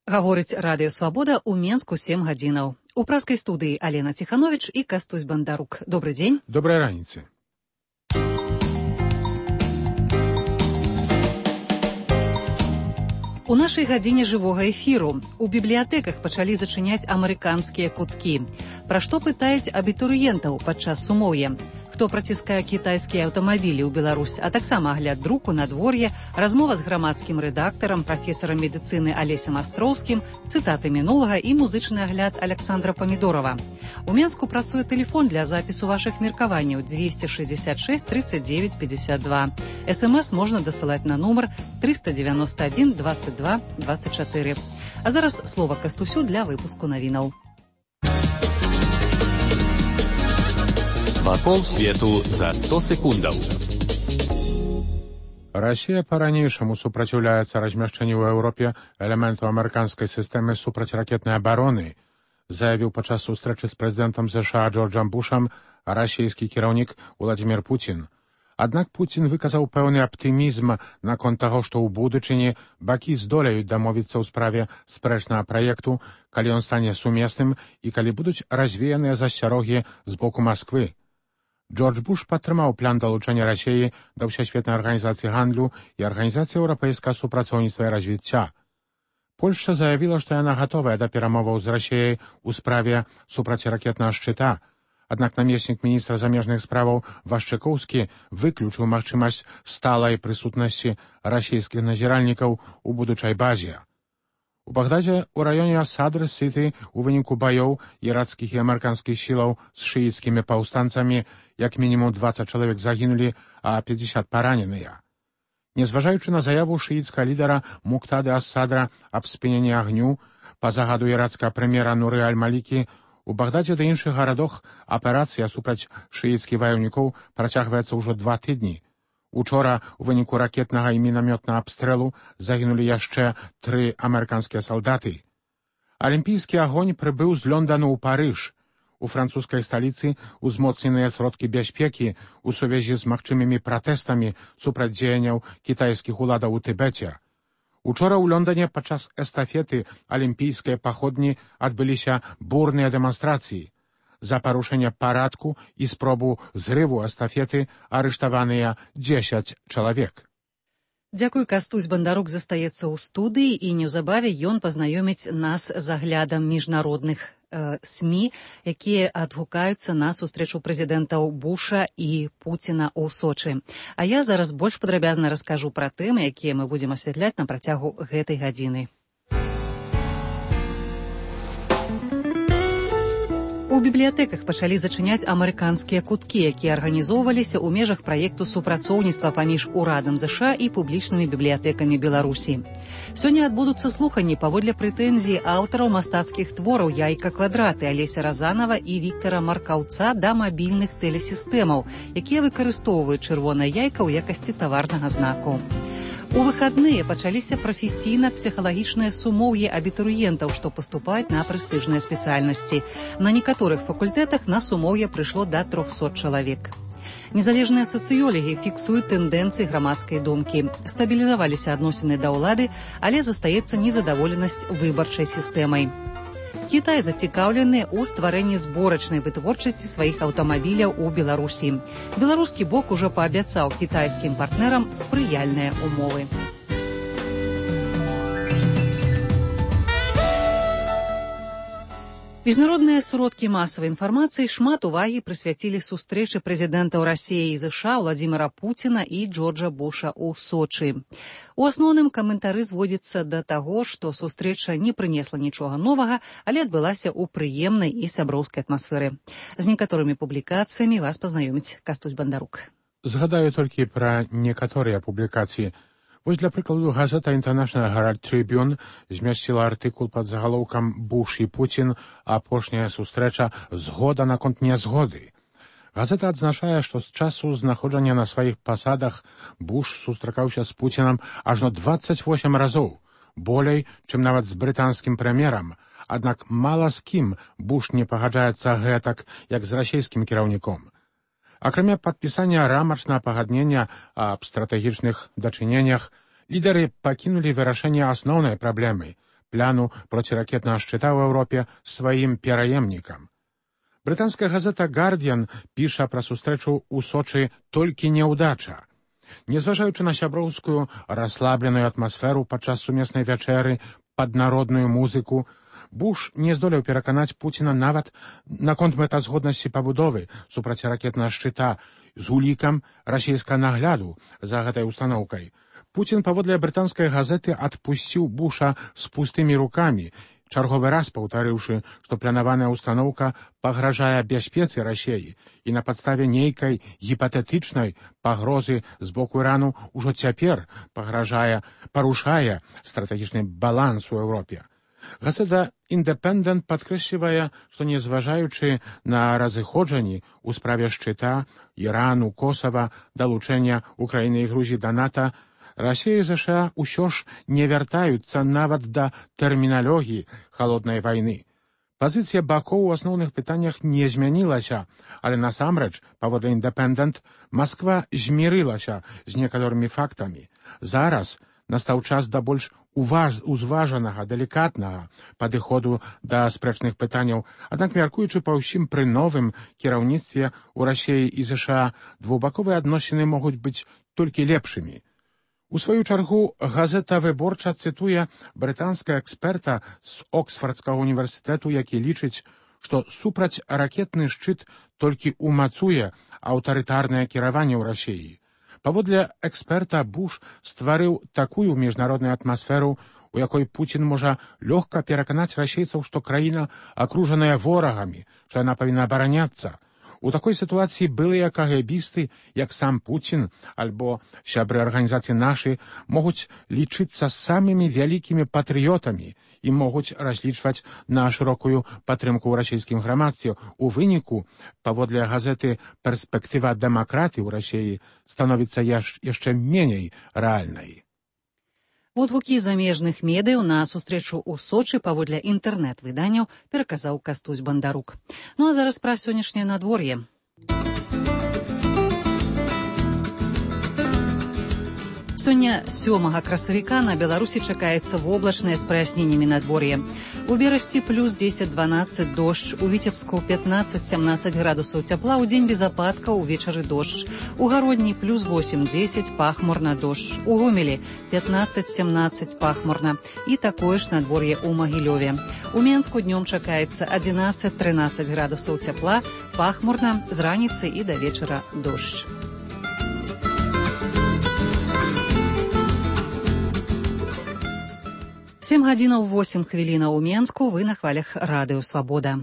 Гаворыць Радыё Свабода ў Менску 7 гадзінаў. У праскай студыі Алена Ціхановіч і Кастусь Бандарук. Добры дзень. Добрай раніцы. У нашай гадзіне жывога эфіру. У бібліятэках пачалі зачыняць амерыканскія куткі. Пра што пытаюць абітурыентаў падчас сумоўя? Хто праціскае кітайскія аўтамабілі ў Беларусь, а таксама агляд друку, надвор'е, размова з грамадскім рэдактарам, прафесарам медыцыны Алесем Астроўскім, цытаты мінулага і музычны агляд Александра Памідорова. У Менску працуе тэлефон для запісу вашых меркаванняў 266 39 52. СМС можна дасылаць на нумар 391 22 24. А зараз слова Кастусю для выпуску навінаў. Вакол свету за 100 секундаў. Расія па-ранейшаму супраціўляецца размяшчэнню ў Еўропе элементу амерыканскай сістэмы супрацьракетнай абароны, заявіў падчас сустрэчы з прэзідэнтам США Джорджам Бушам расійскі кіраўнік Владзімір Пуцін. Аднак Пуцін выказаў пэўны аптымізм наконт таго, што ў будучыні бакі здолеюць дамовіцца ў справе спрэчнага праекту, калі ён стане сумесным і калі будуць развеяныя засцярогі з боку Масквы. Джордж Буш падтрымаў план далучэння Расіі да Ўсесветнай арганізацыі гандлю і Арганізацыі еўрапейскага супрацоўніцтва і развіцця. Польшча заявіла, што яна гатовая да перамоваў з Расіяй у справе супрацьракетнага шчыта. Аднак намеснік міністра замежных справаў Вашчыкоўскі выключыў магчымасць сталай прысутнасці расійскіх назіральнікаў у будучай базе. У Багдадзе ў раёне Садр-Сіты ў выніку баёў іракскіх і амерыканскіх сілаў з шыіцкімі паўстанцамі як мінімум 20 чалавек загінулі, а 50 параненыя. Незважаючы на заяву шыіцкага лідара Муктады ас-Садра аб спыненні агню па загаду іракскага прэм'ера Нуры аль-Малікі, у Багдадзе ды іншых гарадах аперацыя супраць шыіцкіх ваяўнікоў працягваецца ўжо 2 тыдні. Учора у выніку ракетнага і мінамётнага абстрэлу загінулі яшчэ 3 амерыканскія салдаты. Алімпійскі агонь прыбыў з Лондану ў Парыж. У французскай сталіцы узмоцненыя сродкі бяспекі ў сувязі з магчымымі пратэстамі супраць дзеянняў кітайскіх уладаў у Тыбеце. Учора ў Лондане падчас эстафеты алімпійскай паходні адбыліся бурныя дэманстрацыі. За парушэнне парадку і спробу зрыву эстафеты арыштаваныя 10 чалавек. Дзякуй, Кастусь Бандарук застаецца ў студыі, і неўзабаве ён пазнаёміць нас з аглядам міжнародных СМІ, якія адгукаюцца на сустрэчу прэзідэнтаў Буша і Пуціна ў Сочы. А я зараз больш падрабязна раскажу пра тэмы, якія мы будзем асвятляць на працягу гэтай гадзіны. У бібліятэках пачалі зачыняць амерыканскія куткі, якія арганізоўваліся ў межах праекту супрацоўніцтва паміж урадам ЗША і публічнымі бібліятэкамі Беларусі. Сёння адбудуцца слуханні паводле прэтэнзій аўтараў мастацкіх твораў «Яйка-квадраты» Алеся Разанова і Віктара Маркаўца да мабільных тэлесістэмаў, якія выкарыстоўваюць чырвонае яйка ў якасці таварнага знаку. У выхадныя пачаліся прафесійна-псіхалагічныя сумоўі абітурыентаў, што паступаюць на прэстыжныя спецыяльнасці. На некаторых факультэтах на сумоўе прыйшло да 300 чалавек. Незалежныя сацыёлагі фіксуюць тэндэнцыі грамадскай думкі. Стабілізаваліся адносіны да ўлады, але застаецца незадаволенасць выбарчай сістэмай. Кітай зацікаўлены ў стварэнні зборачнай вытворчасці сваіх аўтамабіляў у Беларусі. Беларускі бок ужо паабяцаў кітайскім партнерам спрыяльныя умовы. Міжнародныя сродкі масавай інфармацыі шмат увагі прысвяцілі сустрэчы прэзідэнтаў Расіі і ЗША Владзіміра Пуціна і Джорджа Буша ў Сочы. У асноўным каментары зводзіцца да таго, што сустрэча не прынесла нічога новага, але адбылася ў прыемнай і сяброўскай атмасферы. З некаторымі публікацыямі вас пазнаёміць Кастусь Бандарук. Згадаю толькі пра некаторыя публікацыі. Вось, для прыкладу, газета International Herald Tribune змясціла артыкул пад загалоўкам «Буш і Пуцін. Апошняя сустрэча. Згода наконт нязгоды». Газета адзначае, што з часу знаходжання на сваіх пасадах Буш сустракаўся з Пуцінам ажно 28 разоў, болей, чым нават з брытанскім прэм'ерам. Аднак мала з кім Буш не пагаджаецца гэтак, як з расійскім кіраўніком. Акрамя падпісання рамачнага пагаднення аб стратэгічных дачыненнях, лідары пакінулі вырашэнне асноўнай праблемы – пляну проціракетнага шчыта ў Еўропе сваім пераемнікам. Брытанская газета «Гардіан» піша пра сустрэчу ў Сочы толькі няўдача. Незважаючы на сяброўскую расслабленую атмасферу падчас сумеснай вячэры пад народную музыку, Буш не здолеў пераканаць Пуціна нават наконт мэтазгоднасці пабудовы супраціракетнага шчыта з улікам расійскага нагляду за гэтай устаноўкай. Пуцін, паводле брытанскай газеты, адпусціў Буша з пустымі рукамі, чарговы раз паўтарыўшы, што планаваная устаноўка пагражае бяспецы Расіі і на падставе нейкай гіпатэтычнай пагрозы з боку Ірану ўжо цяпер парушае стратэгічны баланс у Еўропе. Газета «Індепендэнт» падкрэслівае, што незважаючы на разыходжанні ў справе шчыта, Ірану, Косава, далучэння Украіны і Грузіі да НАТО, Расія і ЗША ўсё ж не вяртаюцца нават да тэрміналогіі халоднай вайны. Пазіцыя бакоў у асноўных пытаннях не змянілася, але насамрэч, паводле «Індепендэнт», Масква змірылася з некаторымі фактамі. Зараз настаў час да больш узважанага, далікатнага падыходу да спрэчных пытанняў, аднак, мяркуючы па ўсім пры новым кіраўніцтве ў Расіі і ЗША, двухбаковыя адносіны могуць быць толькі лепшымі. У сваю чаргу газета «Выборча» цытуе брытанскага эксперта з Оксфардскага універсітэту, які лічыць, што супрацьракетны шчыт толькі умацуе аўтарытарнае кіраванне ў Расіі. Паводле эксперта, Буш стварыў такую міжнародную атмасферу, у якой Пуцін можа лёгка пераканаць расейцаў, што краіна акружаная ворагамі, што яна павінна абараняцца. У такой сітуацыі былыя кагебісты, як сам Пуцін, альбо сябры арганізацыі «Нашы», могуць лічыцца самымі вялікімі патрыётамі і могуць разлічваць на шырокую падтрымку ў расійскім грамадстве. У выніку, паводле газеты «Перспектыва дэмакратыі» ў Расіі становіцца яшчэ меней рэальнай. Водгукі замежных медыяў на сустрэчу ў Сочы паводле інтэрнэт-выданняў пераказаў Кастусь Бандарук. Ну а зараз пра сённяшняе надвор'е. Сёння 7 красавіка на Беларусі чакаецца воблачнае з праясненнямі надвор'е. У Берасці плюс 10-12 дождж, у Віцебску 15-17 градусаў цяпла, у дзень без ападкаў, увечары дождж. У Гародні плюс 8-10 пахмурна дождж. У Гомелі 15-17 пахмурна. І такое ж надвор'е ў Магілёве. У Менску днём чакаецца 11-13 градусаў цяпла, пахмурна, з раніцы і да вечара дождж. 7 гадзінаў 8 хвілінаў у Менску, вы на хвалях радыё «Свабода».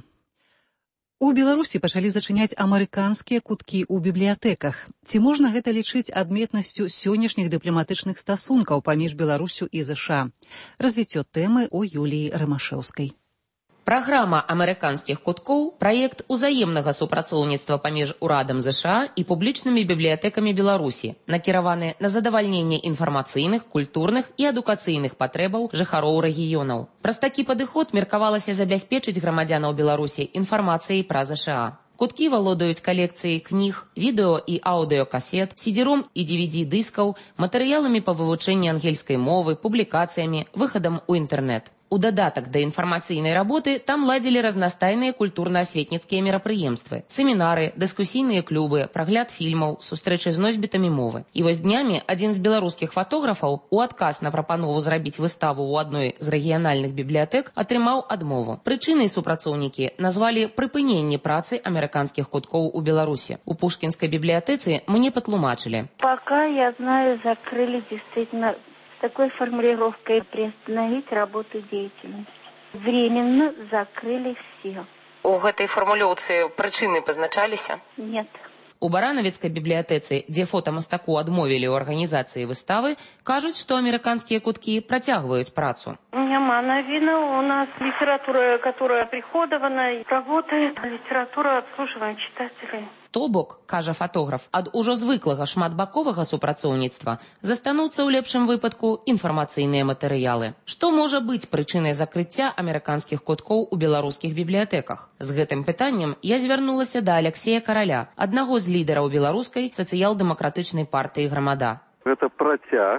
У Беларусі пачалі зачыняць амерыканскія куткі ў бібліятэках. Ці можна гэта лічыць адметнасцю сённяшніх дыпламатычных стасункаў паміж Беларусю і ЗША? Развіццё тэмы ў Юліі Рымашэўскай. Праграма амерыканскіх куткоў – праект узаемнага супрацоўніцтва паміж урадам ЗША і публічнымі бібліятэкамі Беларусі, накіраваны на задавальненне інфармацыйных, культурных і адукацыйных патрэбаў жыхароў рэгіёнаў. Праз такі падыход меркавалася забяспечыць грамадзянаў Беларусі інфармацыяй пра ЗША. Куткі валодаюць калекцыяй кніг, відэо і аўдыёкасет, CD-ром і DVD-дыскаў, матэрыяламі па вывучэнні ангельскай мовы, публікацыямі, выхадам у інтэрнэт. У дадатак да інфармацыйнай работы там ладзілі разнастайныя культурна-асветніцкія мерапрыемствы, семінары, дыскусійныя клубы, прагляд фільмаў, сустрэчы з носьбітамі мовы. І вось днямі адзін з беларускіх фатографаў у адказ на прапанову зрабіць выставу ў адной з рэгіянальных бібліятэк атрымаў адмову. Прычынай супрацоўнікі назвалі прыпыненне працы амерыканскіх куткоў у Беларусі. У Пушкінскай бібліятэцы мне патлумачылі. Пока я знаю, закрыли действительно такой формулировкой приостановить работу деятельности. Временно закрыли все. У гэтай фармулёўцы прычыны пазначаліся? Нет. У Баранавіцкай бібліятэцы, дзе фотамастаку адмовілі ў арганізацыі выставы, кажуць, што амерыканскія куткі працягваюць працу. Нема навіна. У нас литература, которая приходована, работает. Литература обслуживания читателей. То бок, кажа фатограф, ад ужо звыклага шматбаковага супрацоўніцтва застануцца ў лепшым выпадку інфармацыйныя матэрыялы. Што можа быць прычынай закрыцця амерыканскіх куткоў у беларускіх бібліятэках? З гэтым пытаннем я звярнулася да Аляксея Караля, аднаго з лідараў беларускай сацыял-дэмакратычнай партыі «Грамада». Гэта працяг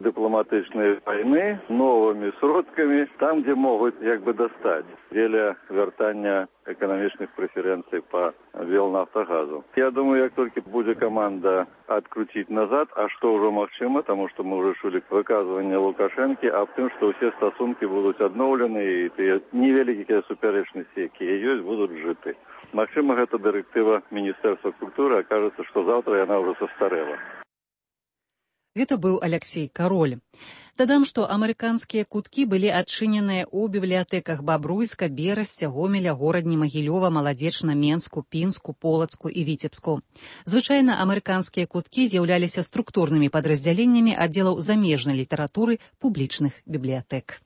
дыпламатычнай вайны новымі сродкамі там, дзе могуць як бы дастаць дзеля вяртання эканамічных прэферэнцый па Белнафтагазу. Я думаю, як толькі будзе каманда адкруціць назад, а што ўжо магчыма, таму што мы ўжо чулі выказванне Лукашэнкі аб тым, што ўсе стасункі будуць адноўлены і тыя невялікія супярэчнасці, якія ёсць, будуць жыты. Магчыма, гэта дырэктыва Міністэрства культуры, акажацца, што заўтра яна ўжо састарэла. Гэта быў Аляксей Кароль. Дадам, што амерыканскія куткі былі адчыненыя ў бібліятэках Бабруйска, Берасця, Гомеля, Горадні, Магілёва, Маладзечна, Менску, Пінску, Полацку і Віцебску. Звычайна амерыканскія куткі з'яўляліся структурнымі падраздзяленнямі аддзелаў замежнай літаратуры публічных бібліятэк.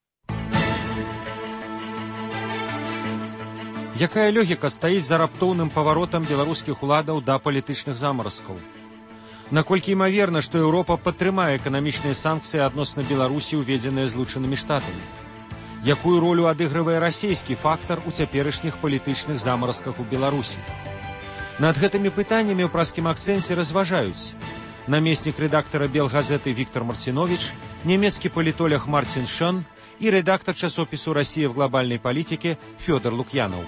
Якая логіка стаіць за раптоўным паваротам беларускіх уладаў да палітычных замаразкаў? Наколькі імаверна, што Еўропа падтрымае эканамічныя санкцыі адносна Беларусі, уведзеныя Злучанымі Штатамі? Якую ролю адыгрывае расійскі фактар у цяперашніх палітычных замаразках у Беларусі? Над гэтымі пытаннямі ў праскім акцэнце разважаюць намеснік рэдактара Белгазеты Віктор Марціновіч, нямецкі палітолог Мартин Шон і рэдактар часопісу «Россия в глобальной политике» Фёдор Лукьянов.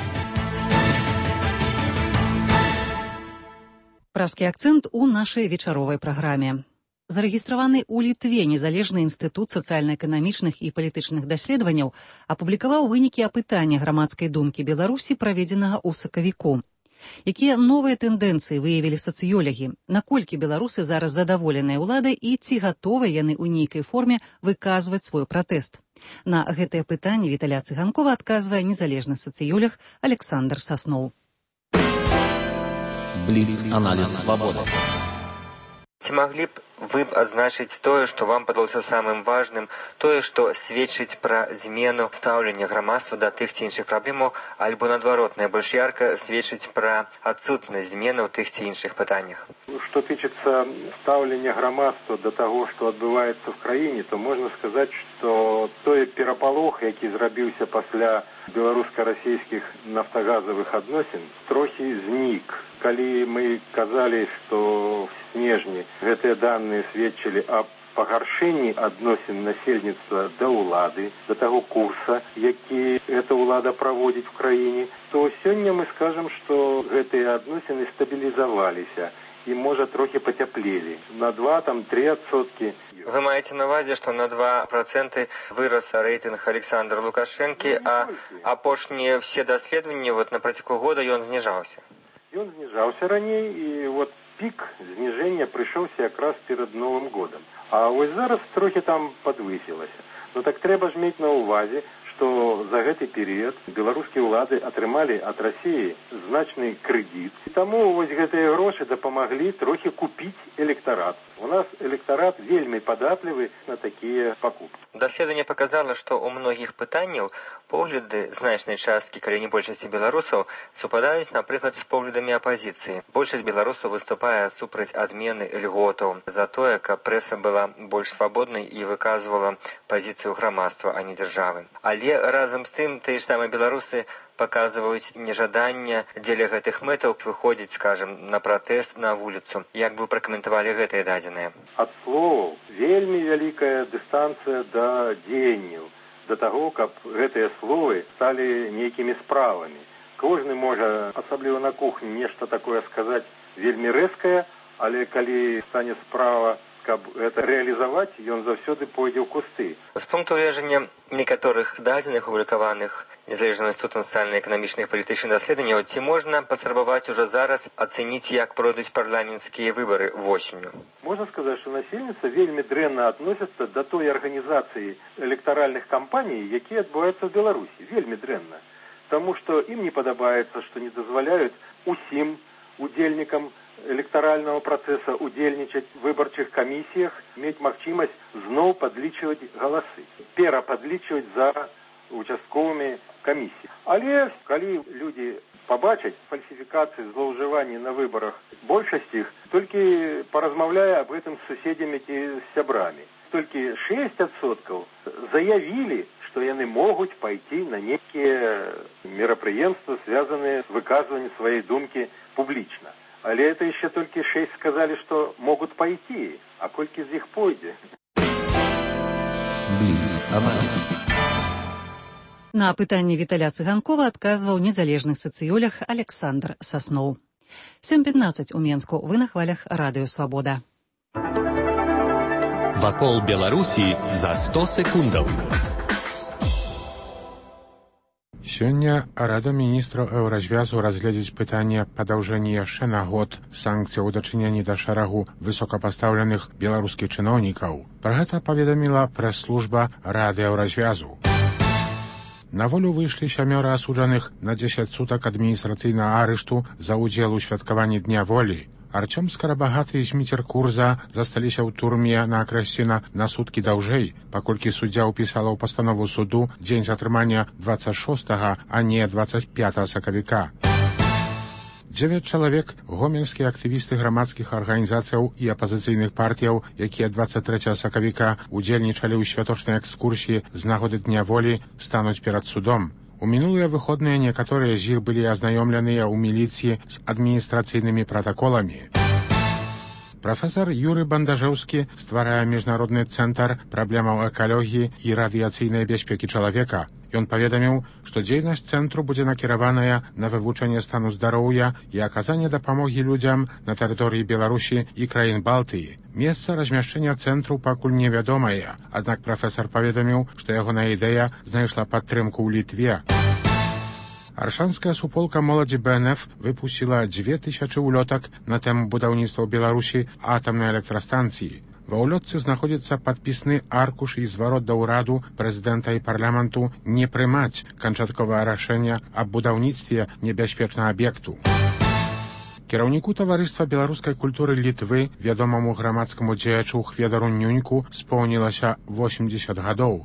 Праскі акцэнт у нашай вечаровай праграме. Зарэгістраваны ў Літве незалежны інстытут сацыяльна-эканамічных і палітычных даследаванняў апублікаваў вынікі апытання грамадскай думкі Беларусі, праведзенага ў сакавіку. Якія новыя тэндэнцыі выявілі сацыёлагі? Наколькі беларусы зараз задаволеныя ўладай і ці гатовыя яны ў нейкай форме выказваць свой пратэст? На гэтае пытанне Віталя Цыганкова адказвае незалежны сацыёлог Александр Сасноў. Бліц-аналіз свабоды. Ці маглі б вы адзначыць тое, што вам падалося самым важным, тое, што сведчыць пра змену стаўлення грамадства да тых ці іншых праблемаў, альбо, наадварот, найбольш ярка сведчыць пра адсутнасць змены ў тых ці іншых пытаннях? Што тычыцца стаўлення грамадства да таго, што адбываецца в краіне, то можна сказаць, што той перапалох, які зрабіўся пасля беларуска-расійскіх нафтагазавых адносін, трохі знік. Калі мы казалі, што в снежні гэтыя даныя сведчылі аб пагаршэнні адносін насельніцтва да ўлады, да таго курса, які эта ўлада праводзіць в краіне, то сёння мы скажам, што гэтыя адносіны стабілізаваліся і, можа, трохі пацяплелі. На 2-3%. Вы маеце на увазе, што на 2% вырас рэйтынг Александра Лукашэнкі, а апошнія все даследаванні на працягу года ён зніжаўся? Ён зніжаўся раней, і пік зніжэння прыйшоўся якраз перад Новым годам. А вось зараз трохі там падвысілася. Ну так трэба ж мець на ўвазе, што за гэты перыяд беларускія ўлады атрымалі ад Расіі значны крэдыт. І таму вось гэтыя грошы дапамаглі трохі купіць электарат. У нас электарат вельмі падатлівы на такія пакупкі. Даследаванне паказала, што ў многіх пытанняў погляды значнай часткі, калі не большасці беларусаў, супадаюць, напрыклад, з поглядамі апазіцыі. Большасць беларусаў выступае супраць адмены льготаў за тое, каб прэса была больш свабоднай і выказвала пазіцыю грамадства, а не дзяржавы. Але разам з тым, тыя ж самыя беларусы паказваюць нежаданне дзеля гэтых мэтаў выходзіць, скажам, на пратэст на вуліцу. Як бы пракаментавалі гэтыя дадзеныя? Ад словаў вельмі вялікая дыстанцыя да дзеянняў, да таго, каб гэтыя словы сталі нейкімі справамі. Кожны можа, асабліва на кухні, нешта такое сказаць вельмі рэзкае, але калі стане справа, каб гэта рэалізаваць, ён заўсёды пойдзе ў кусты. З пункту гледжання некаторых дадзеных, публікаваных незалежным інстытутам сацыяльна-эканамічных палітычных даследаванняў, ці можна паспрабаваць ужо зараз ацэніць, як пройдуць парламенцкія выбары восенню? Можна сказаць, што насельніцтва вельмі дрэнна адносіцца да той арганізацыі электаральных кампаній, якія адбываюцца ў Беларусі. Вельмі дрэнна. Таму што ім не падабаецца, што не дазваляюць усім удзельнікам электарального працэса удзельнічаць в выбарчых камісіях, мець магчымасць зноў падлічваць галасы, перападлічваць за участковымі камісіямі. Але калі людзі пабачаць фальсіфікацыі, злоўжыванні на выбарах, большасць іх толькі паразмаўляе аб гэтым з суседзямі ці з сябрамі. Толькі 6% заявілі, што яны могуць пайти на нейкія мерапрыемствы, звязаныя з выказваннем сваёй думкі публічна. Але это еще только 6 сказали, что могут пойти, а кольки из них пойдет. На пытанне Віталя Цыганкова адказваў незалежны сацыёлог Александр Сасноў. 7:15 у Менску. Вы на хвалях Радыё Свабода. Вакол Беларусі за 100 секундаў. Сёння Рада міністраў Еўразвязу разгледзіць пытанне падаўжэння яшчэ на год санкцый у дачыненні да шэрагу высокапастаўленых беларускіх чыноўнікаў. Пра гэта паведаміла прэс-служба Рады Еўразвязу. На волю выйшлі 7 асуджаных на 10 сутак адміністрацыйнага арышту за ўдзел у святкаванні Дня волі. Артём Скарабагаты і Зміцер Курза засталіся ў турме на Акрэсціна на суткі даўжэй, паколькі суддзя ўпісала ў пастанову суду дзень затрымання 26, а не 25 сакавіка. 9 чалавек, гомельскія актывісты грамадскіх арганізацыяў і апазіцыйных партыяў, якія 23 сакавіка удзельнічалі ў святочнай экскурсіі з нагоды Дня волі, стануць перад судом. У мінулыя выходныя некаторыя з іх былі азнаёмленыя ў міліцыі з адміністрацыйнымі пратаколамі. Прафесар Юрый Бандажэўскі стварае міжнародны цэнтр праблемаў экалогіі і радыяцыйнай бяспекі чалавека. Ён паведаміў, што дзейнасць цэнтру будзе накіраваная на вывучэнне стану здароўя і аказанне дапамогі людзям на тэрыторыі Беларусі і краін Балтыі. Месца размяшчэння цэнтру пакуль невядомае, аднак прафесар паведаміў, што ягоная ідэя знайшла падтрымку ў Літве. Аршанская суполка моладзі БНФ выпусціла 2000 улётак на тэму будаўніцтва ў Беларусі атамнай электрастанцыі. Ва ўлётцы знаходзіцца падпісны аркуш і зварот да ўраду прэзідэнта і парламенту не прымаць канчатковае рашэнне аб будаўніцтве небяспечнага аб'екту. Кіраўніку таварыства беларускай культуры Літвы, вядомаму грамадскаму дзеячу Хведару Нюньку, споўнілася 80 гадоў.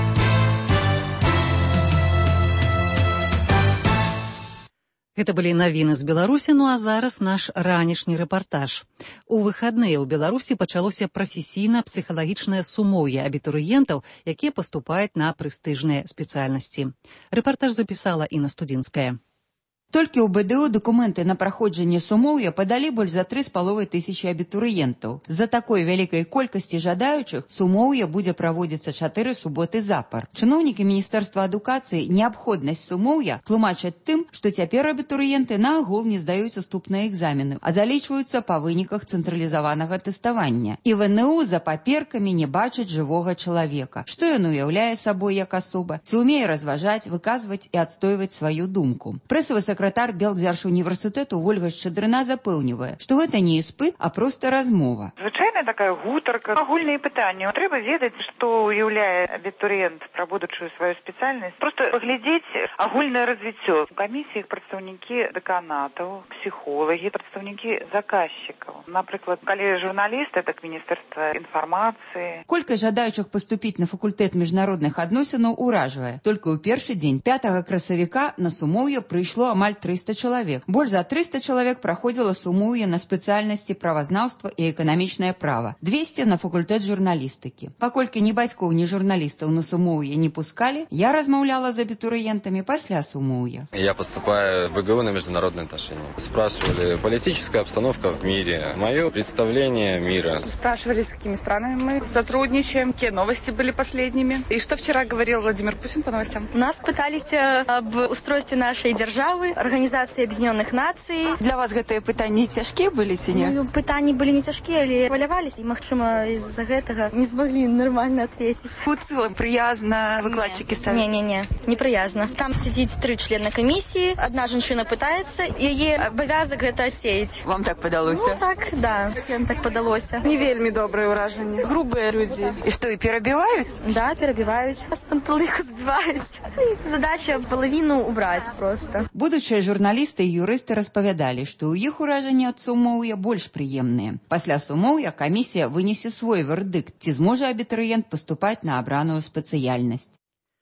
Гэта былі навіны з Беларусі, ну а зараз наш ранішні рэпартаж. У выхадныя ў Беларусі пачалося прафесійна-псіхалагічнае сумоўе абітурыентаў, якія паступаюць на прэстыжныя спецыяльнасці. Рэпартаж запісала Інна Студзінская. Толькі ў БДУ дакументы на праходжанне сумоўя падалі больш за 3500 абітурыентаў. З-за такой вялікай колькасці жадаючых сумоўе будзе праводзіцца 4 суботы запар. Чыноўнікі Міністэрства адукацыі неабходнасць сумоўя тлумачаць тым, што цяпер абітурыенты наогул не здаюць уступныя экзамены, а залічваюцца па выніках цэнтралізаванага тэставання. І ВНУ за паперкамі не бачаць жывога чалавека. Што ён уяўляе сабой як асоба, ці ўмее разважаць, выказваць і адстойваць сваю думку. Прэсавы сакратар Белдзяржуніверсітэту Вольга Шчадрына запэўнівае, што гэта не іспыт, а проста размова. Звычайная такая гутарка, агульныя пытанні. Трэба ведаць, што уяўляе абітурыент пра будучую сваю спецыяльнасць. Проста паглядзець агульнае развіццё. У камісіях прадстаўнікі дэканатаў, псіхолагі, прадстаўнікі заказчыкаў. Напрыклад, калі журналісты, так Міністэрства інфармацыі. Колькасць жадаючых паступіць на факультэт міжнародных адносінаў уражвае. Толькі ў першы дзень 5 красавіка на сумоўе прыйшло амаль 300 чалавек. Больш за 300 чалавек праходзіла сумоўе на спецыяльнасці правазнаўства і эканамічнае права. 200 на факультэт журналістыкі. Паколькі ні бацькоў, ні журналістаў на сумоўе не пускалі, я размаўляла з абітурыентамі пасля сумоўя. Я поступаю в ВГУ на международные отношения. Спрашивали политическая обстановка в мире, мое представление мира. Спрашивали, с какими странами мы сотрудничаем, какие новости были последними. И что вчера говорил Владимир Путин по новостям? Нас пытались об устройстве нашей державы, Организации Объединенных Наций. Для вас гэтыя пытанні цяжкія былі ці не? Пытанні былі не цяжкія, але хваляваліся, і, магчыма, з-за гэтага не змаглі нармальна адветіць. У цэлым прыязна выкладчыкі ставяць? Не прыязна. Там сидзіць 3 члена камісіі, одна жанчына пытаецца, яе абавязак гэта адсеяць. Вам так падалося? Ну так, да, всем так падалося. Не вельмі добрае ўражанне. Грубыя людзі. І што, і перабіваюць? Да, перабіваюць. З панталыку збіваюць. Задача палавіну убраць просто. Будучыя журналісты і юрысты распавядалі, што ў іх уражанні ад сумоўя больш прыемныя. Пасля сумоўя камісія вынесе свой вердыкт, ці зможа абітурыент паступаць на абраную спецыяльнасць.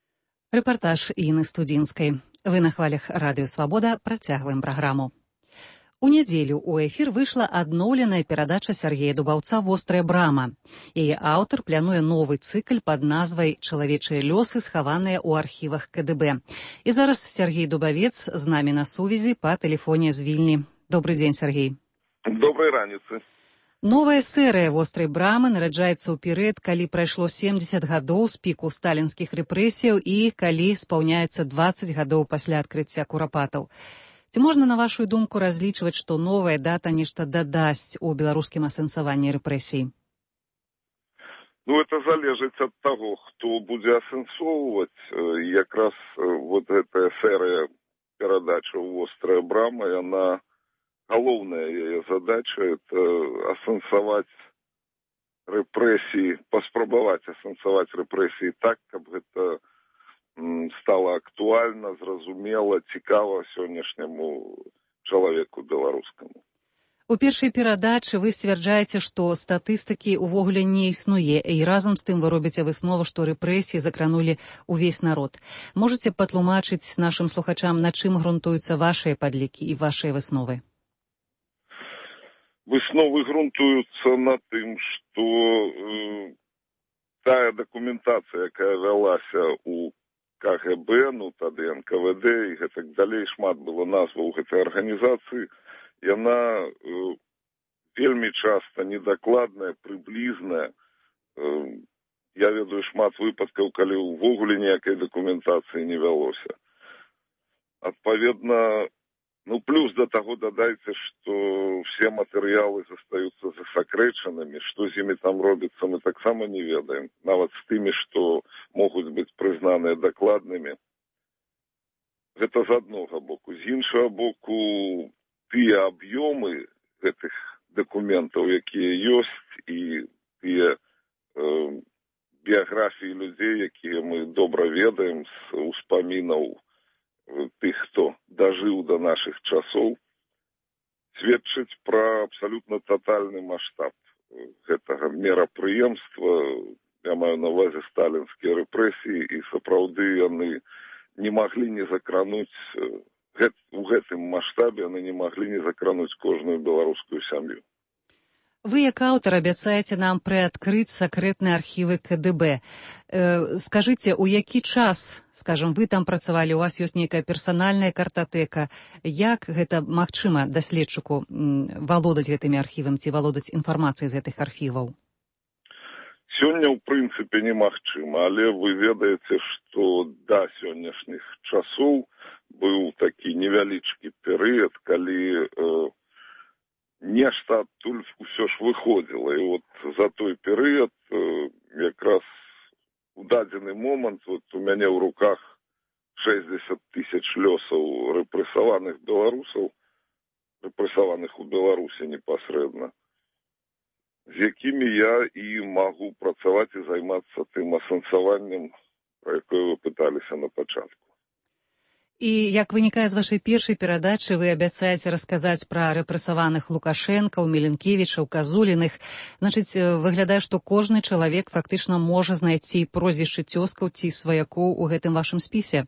Рэпартаж Інны Студзінскай. Вы на хвалях Радыё Свабода, працягваем праграму. У нядзелю ў эфір выйшла адноўленая перадача Сяргея Дубаўца «Вострая брама». Яе аўтар плануе новы цыкль пад назвай «Чалавечыя лёсы, схаваныя ў архівах КДБ». І зараз Сяргей Дубавец з намі на сувязі па тэлефоне з Вільні. Добрый дзень, Сяргей. Добрай раніцы. Новая серыя вострай брамы нараджаецца ў перыяд, калі прайшло 70 гадоў з піку сталінскіх рэпрэсіяў і калі спаўняецца 20 гадоў пасля адкрыцця курапатаў. Ці можна, на вашу думку, разлічваць, што новая дата нешта дадасць у беларускім асэнсаванні рэпрэсій? Это залежыць ад таго, хто будзе асэнсоўваць. Якраз вот гэтая серыя перадачаў «Вострая брама», яна, галоўная яе задача – это асэнсаваць рэпрэсіі, паспрабаваць асэнсаваць рэпрэсіі так, каб гэта стала актуальна, зразумела, цікава сённяшняму чалавеку беларускаму. У першай перадачы вы сцвярджаеце, што статыстыкі ўвогуле не існуе, і разам з тым вы робіце выснову, што рэпрэсіі закранулі ўвесь народ. Можаце патлумачыць нашым слухачам, на чым грунтуюцца вашыя падлікі і вашыя высновы? Высновы грунтуюцца на тым, што тая дакументацыя, якая вялася ў КГБ, тады НКВД і гэтак далей, шмат было назваў гэтай арганізацыі, яна вельмі часта недакладная, прыблізная. Я ведаю шмат выпадкаў, калі ўвогуле ніякай дакументацыі не вялося. Адпаведна, плюс да таго дадайце, што все матэрыялы застаюцца засакрэчанымі, што з імі там робіцца, мы таксама не ведаем, нават з тымі, што могуць быць прызнаныя дакладнымі. Гэта з аднога боку. З іншага боку, тыя аб'ёмы гэтых дакументаў, якія ёсць, і тыя біяграфіі людзей, якія мы добра ведаем з успамінаў тых, хто дажыў да нашых часоў, сведчыць пра абсалютна татальны маштаб гэтага мерапрыемства. Я маю на ўвазе сталінскія рэпрэсіі, і сапраўды яны не маглі не закрануць у гэтым маштабе, яны не маглі не закрануць кожную беларускую сям'ю. Вы, як аўтар, абяцаеце нам прыадкрыць сакрэтныя архівы КДБ. Скажыце, у які час, скажам, вы там працавалі, у вас ёсць нейкая персанальная картатэка, як гэта магчыма даследчыку валодаць гэтымі архівамі ці валодаць інфармацыяй з гэтых архіваў? Сёння, ў прынцыпе, немагчыма, але вы ведаеце, што да сённяшніх часоў быў такі невялічкі перыяд, калі нешта адтуль усё ж выходзіла. І от за той перыяд якраз у дадзены момант у мяне ў руках 60 000 лёсаў рэпрэсаваных беларусаў, рэпрэсаваных у Беларусі непасрэдна, з якімі я і магу працаваць і займацца тым асэнсаваннем, пра якое вы пыталіся на пачатку. І, як вынікае з вашай першай перадачы, вы абяцаеце расказаць пра рэпрэсаваных Лукашэнкаў, Міленкевічаў, Казуліных. Значыць, выглядае, што кожны чалавек фактычна можа знайсці прозвішчы цёзкаў ці сваякоў у гэтым вашым спісе?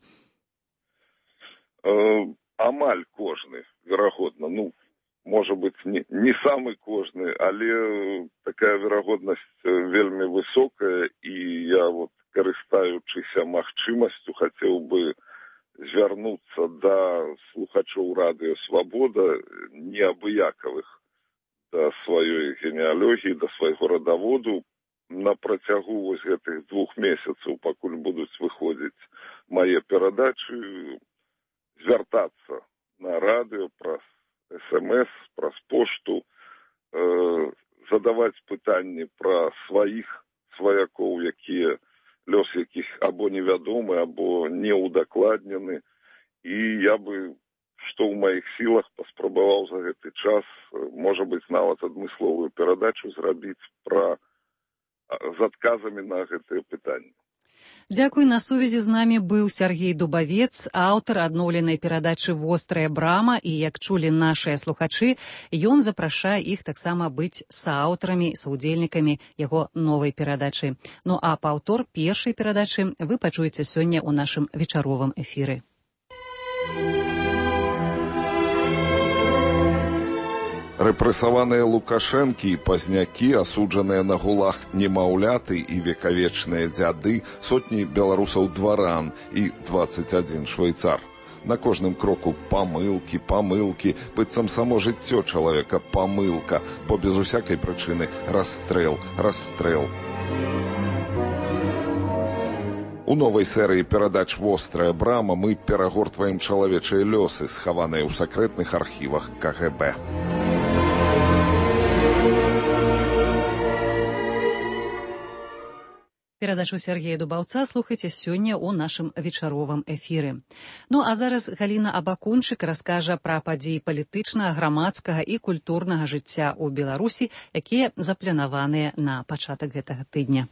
Амаль кожны, верагодна. Можа быць, не самы кожны, але такая верагоднасць вельмі высокая, і я, карыстаючыся магчымасцю, хацеў бы звярнуцца да слухачоў радыё «Свабода» неабыякавых да сваёй генеалогіі, да свайго радаводу. На працягу гэтых 2 месяцаў, пакуль будуць выходзіць мае перадачы, звяртацца на радыё праз СМС, праз пошту, задаваць пытанні пра сваіх сваякоў, лёс якіх або невядомы, або неудакладнены. І я бы, што ў маіх сілах, паспрабаваў за гэты час, можа быць, нават адмысловую перадачу зрабіць з адказамі на гэтыя пытанні. Дзякуй. На сувязі з намі быў Сяргей Дубавец, аўтар адноўленай перадачы «Вострая брама», і, як чулі нашыя слухачы, ён запрашае іх таксама быць сааўтарамі, саўдзельнікамі яго новай перадачы. А паўтор першай перадачы вы пачуеце сёння ў нашым вечаровым эфіры. Рэпрэсаваныя Лукашэнкі і пазнякі, асуджаныя на гулаг немаўляты і векавечныя дзяды, сотні беларусаў-дваран і 21 швейцар. На кожным кроку памылкі, быццам само жыццё чалавека памылка, бо без усякай прычыны расстрэл. У новай серыі перадач «Вострая брама» мы перагортваем чалавечыя лёсы, схаваныя ў сакрэтных архівах КГБ. Перадачу Сергея Дубаўца слухайце сёння ў нашым вечаровым эфіры. Ну а зараз Галіна Абакунчык раскажа пра падзеі палітычнага, грамадскага і культурнага жыцця ў Беларусі, якія запланаваныя на пачатак гэтага тыдня.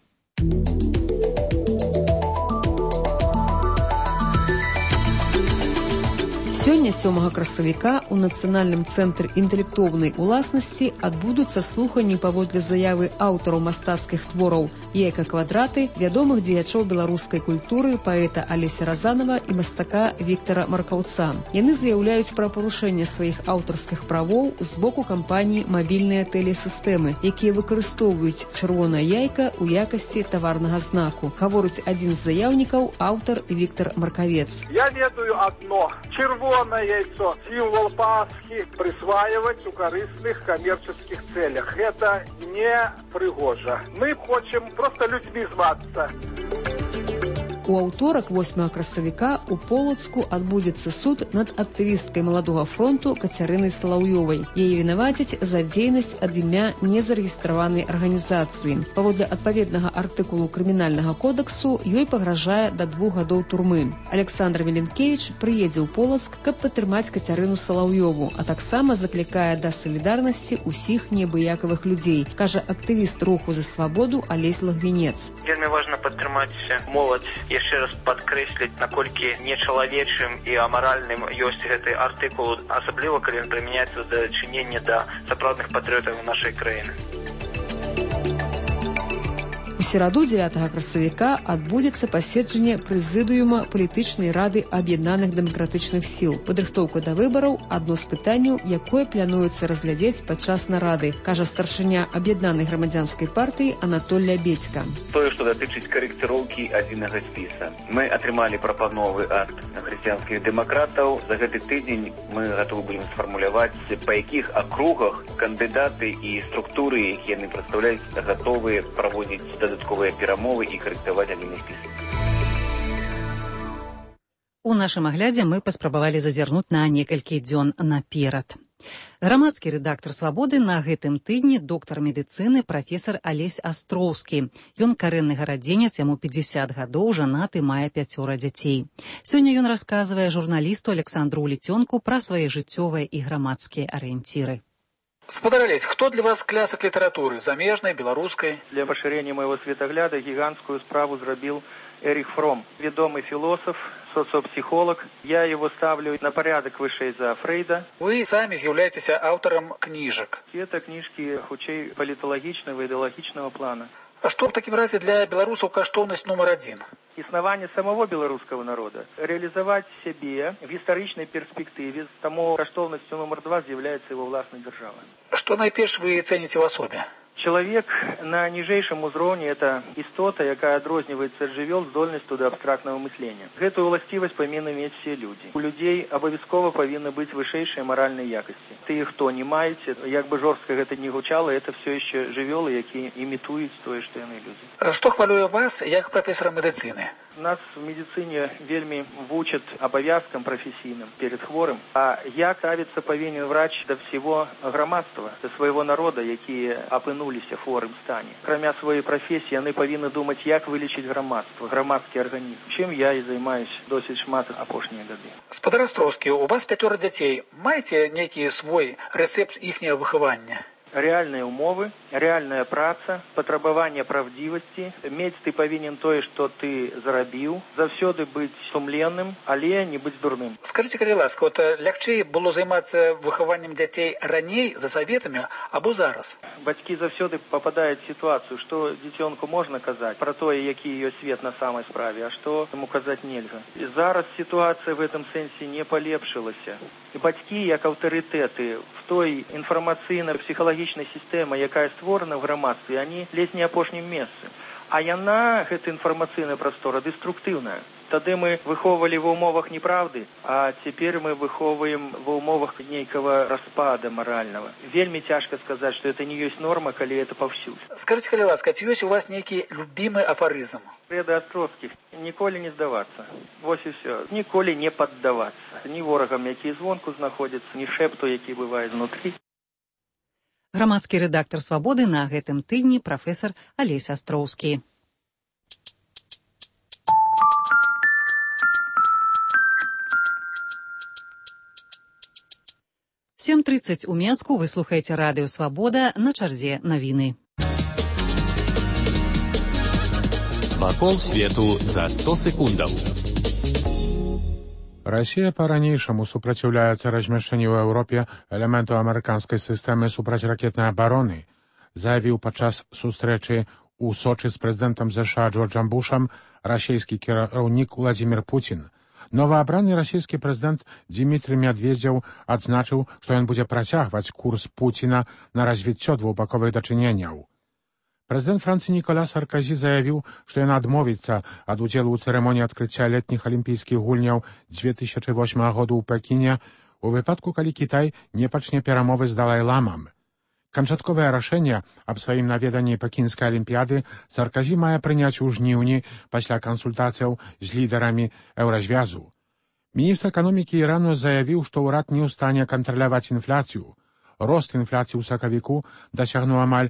Сёння, 7 красавіка, у Нацыянальным цэнтры інтэлектуўнай уласнасці адбудуцца слуханні паводле заявы аўтараў мастацкіх твораў «Яйка квадраты», вядомых дзеячоў беларускай культуры, паэта Алеся Разанова і мастака Віктара Маркаўца. Яны заяўляюць пра парушэнне сваіх аўтарскіх правоў з боку кампаніі «Мабільныя тэлесістэмы», якія выкарыстоўваюць чырвонае яйка ў якасці таварнага знаку. Гаворыць адзін з заяўнікаў, аўтар Віктар Маркавец. Я ведаю одно. Червоное яйцо, символ Пасхи, присваивать у корыстных коммерческих целях. Это не пригожа. Мы хотим просто людьми зваться. У аўторак, 8 красавіка, у Полацку адбудзецца суд над актывісткай Маладога фронту Кацярынай Салаўёвай. Яе вінавацяць за дзейнасць ад імя незарэгістраванай арганізацыі. Паводле адпаведнага артыкулу крымінальнага кодексу ёй пагражае да 2 гадоў турмы. Александр Веленкевіч прыедзе ў Полацк, каб падтрымаць Кацярыну Салаўёву, а таксама заклікае да салідарнасці ўсіх неабыякавых людзей, кажа актывіст руху за свабоду Алесь Лагвінец. Вельмі важна падтрымаць моладзь. Яшчэ раз падкрэсліць, наколькі нечалавечым і амаральным ёсць гэты артыкул, асабліва калі ён прымяняецца да дачынення да сапраўдных патрыётаў нашай краіны. У сераду, 9 красавіка, адбудзецца паседжанне прэзідыума палітычнай рады аб'яднаных дэмакратычных сіл. Падрыхтоўка да выбараў – адно з пытанняў, якое плануецца разглядзець падчас нарады, кажа старшыня аб'яднанай грамадзянскай партыі Анатоль Лябедзька. Тое, што датычыць карэкціроўкі адзінага спіса. Мы атрымалі прапановы ад хрысціянскіх дэмакратаў. За гэты тыдзень мы гатовы будзем сфармуляваць, па якіх акругах кандыдаты і структуры, якія яны прадстаўляюць, гатовыя праводзіць дадатковыя перамовы і карэктаваць адзіны спіс. У нашым аглядзе мы паспрабавалі зазірнуць на некалькі дзён наперад. Грамадскі рэдактар «Свабоды» на гэтым тыдні доктар медыцыны прафесар Алесь Астроўскі. Ён карэнны гарадзенец, яму 50 гадоў, жанаты, мае 5 дзяцей. Сёння ён расказвае журналісту Александру Уліцёнку пра свае жыццёвыя і грамадскія арыенціры. Спадар Алесь, кто для вас клясак літаратуры, замежнай, беларускай? Для пашырэння майго светагляда гігантскую справу зрабіў Эрих Фром, ведомый философ, социопсихолог. Я его ставлю на порядок выше за Фрейда. Вы сами являетесь автором книжек. Это книжки хутчэй паліталагічнага, ідэалагічнага плана. А что в таким разе для белорусов каштоўнасць номер 1? Існаванне самого беларускага народа. Реализовать себе в историчной перспективе, тому каштоўнасцю номер 2 з'яўляецца его власная держава. Что найперш вы цените в особе? Человек на ніжэйшым узроўні – это істота, якая адрозніваецца ад жывёл здольнасцю да абстрактнага мыслення. Гэтую ўласцівасць павінны мець все людзі. У людзей абавязкова павінны быць вышэйшыя маральныя якасці. Тыя, хто не маеце, як бы жорстка гэта не гучала, это все яшчэ жывёлы, якія імітуюць тое, што яны людзі. Што хвалюе вас як прафесара медыцыны? Нас в медицине вельми вучат обовязкам профессийным перед хворым. А як ставиться повинен врач до всего громадства, до своего народа, якія апынуліся в хворым стане. Кроме своей профессии, яны повинны думать, як вылечить громадство, громадский организм. Чем я и займаюсь досить шмат апошнія гады. Спадар Астроўскі, у вас 5 дзяцей. Маеце нейкі свой рэцэпт іхняга выхавання? Реальные умовы, реальная праца, патрабаванне правдзівасці, мець ты павінен тое, што ты зарабіў, заўсёды быць сумленным, але не быць дурным. Скажите, калі ласка, лягчэй было займацца выхаваннем дзяцей раней за саветамі або зараз? Бацькі заўсёды пападаюць в сітуацыю, што дзіцёнку можна казаць пра тое, які ёсць свет на самай справе, а што яму казаць нельга. І зараз сітуацыя в этом сэнсе не палепшылася. І бацькі, як аўтарытэты в той інфармацыйна-псіхалагічнай сістэме, якая створана в грамадстве, они ледзь не апошнім месцы. А яна, гэта інфармацыйная прастора, дэструктыўная. Тады мы выхоўвалі ва ўмовах неправды, а цяпер мы выхоўваем ва ўмовах нейкага распада маральнага. Вельмі цяжка сказаць, што это не ёсць норма, калі это паўсюль. Скажите, калі ласка, ці ёсць у вас нейкі любімы афарызм? Крэда Астроцкіх. Ніколі не здавацца. Вось і ўсё. Ніколі не паддавацца. Ні ворагам, які звонку знаходзяцца, ні шэпту, які бывае знутры. Грамадскі рэдактар «Свабоды» на гэтым тыдні прафесар Алесь Астроўскі. – 7:30 у Менску. Вы слухаеце радыё «Свабода», на чарзе навіны. Вакол свету за 100 секундаў. Россия по-ранейшаму супраціўляецца размяшчэнню ў Еўропе элементу амерыканскай сістэмы супрацьракетнай абароны, заявіў падчас сустрэчы ў Сочы з прэзідэнтам ЗША Джорджам Бушам расійскі кіраўнік Владзімір Пуцін. Новаабраны расійскі прэзідэнт Дмітрый Медведзеў адзначыў, што ён будзе працягваць курс Пуціна на развіццё двухбаковых дачыненняў. Прэзідэнт Францыі Ніколя Саркозі заявіў, што ён адмовіцца ад удзелу ў цырымоніі адкрыцця летніх алімпійскіх гульняў 2008 году ў Пекіне у выпадку, калі Кітай не пачне перамовы з Далай-ламам. Канчатковае рашэнне аб сваім наведанні пекінскай алімпіяды Саркозі мае прыняць у жніўні пасля кансультацыяў з лідарамі еўразвязу. Міністр эканомікі Ірану заявіў, што ўрад не ў стане кантраляваць інфляцыю. Рост інфляцыі ў сакавіку дасягнуў амаль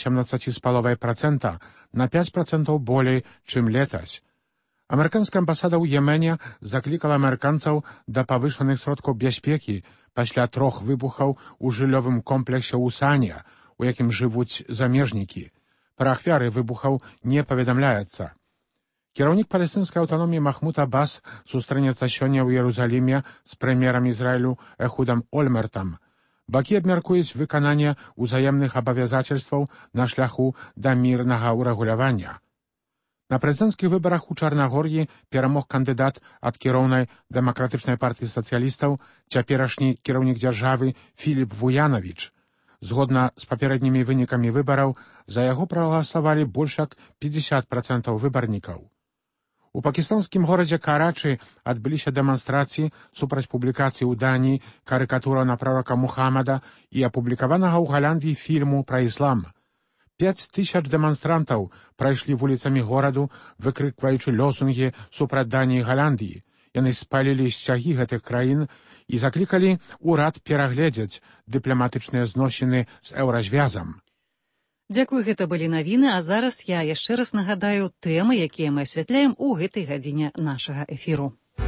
18,5%, на 5% болей, чым летась. Амерыканская амбасада ў Йемене заклікала амерыканцаў да павышаных сродкаў бяспекі пасля 3 выбухаў у жыллёвым комплексе ў Сане, у якім жывуць замежнікі. Пра ахвяры выбухаў не паведамляецца. Кіраўнік палестынскай аўтаноміі Махмуд Аббас сустрэнецца сёння ў Іерусаліме з прэм'ерам Ізраілю Эхудам Ольмертам. Бакі абмяркуюць выкананне ўзаемных абавязацельстваў на шляху да мірнага ўрэгулявання. На прэзідэнцкіх выбарах у Чарнагор'і перамог кандыдат ад кіроўнай дэмакратычнай партыі сацыялістаў, цяперашні кіраўнік дзяржавы Філіп Вуянавіч. Згодна з папярэднімі вынікамі выбараў, за яго прагаласавалі больш як 50% выбарнікаў. У пакістанскім горадзе Карачы адбыліся дэманстрацыі супраць публікацыі ў Даніі карыкатура на прарока Мухаммада і апублікаванага ў Галандыі фільму пра іслам. 5000 дэманстрантаў прайшлі вуліцамі гораду, выкрыкваючы лёсунгі супраць Даніі і Галандыі. Яны спалілі сцягі гэтых краін і заклікалі ўрад перагледзець дыпламатычныя зносіны з еўразвязам. Дзякуй, гэта былі навіны, а зараз я яшчэ раз нагадаю тэмы, якія мы асвятляем у гэтай гадзіне нашага эфіру.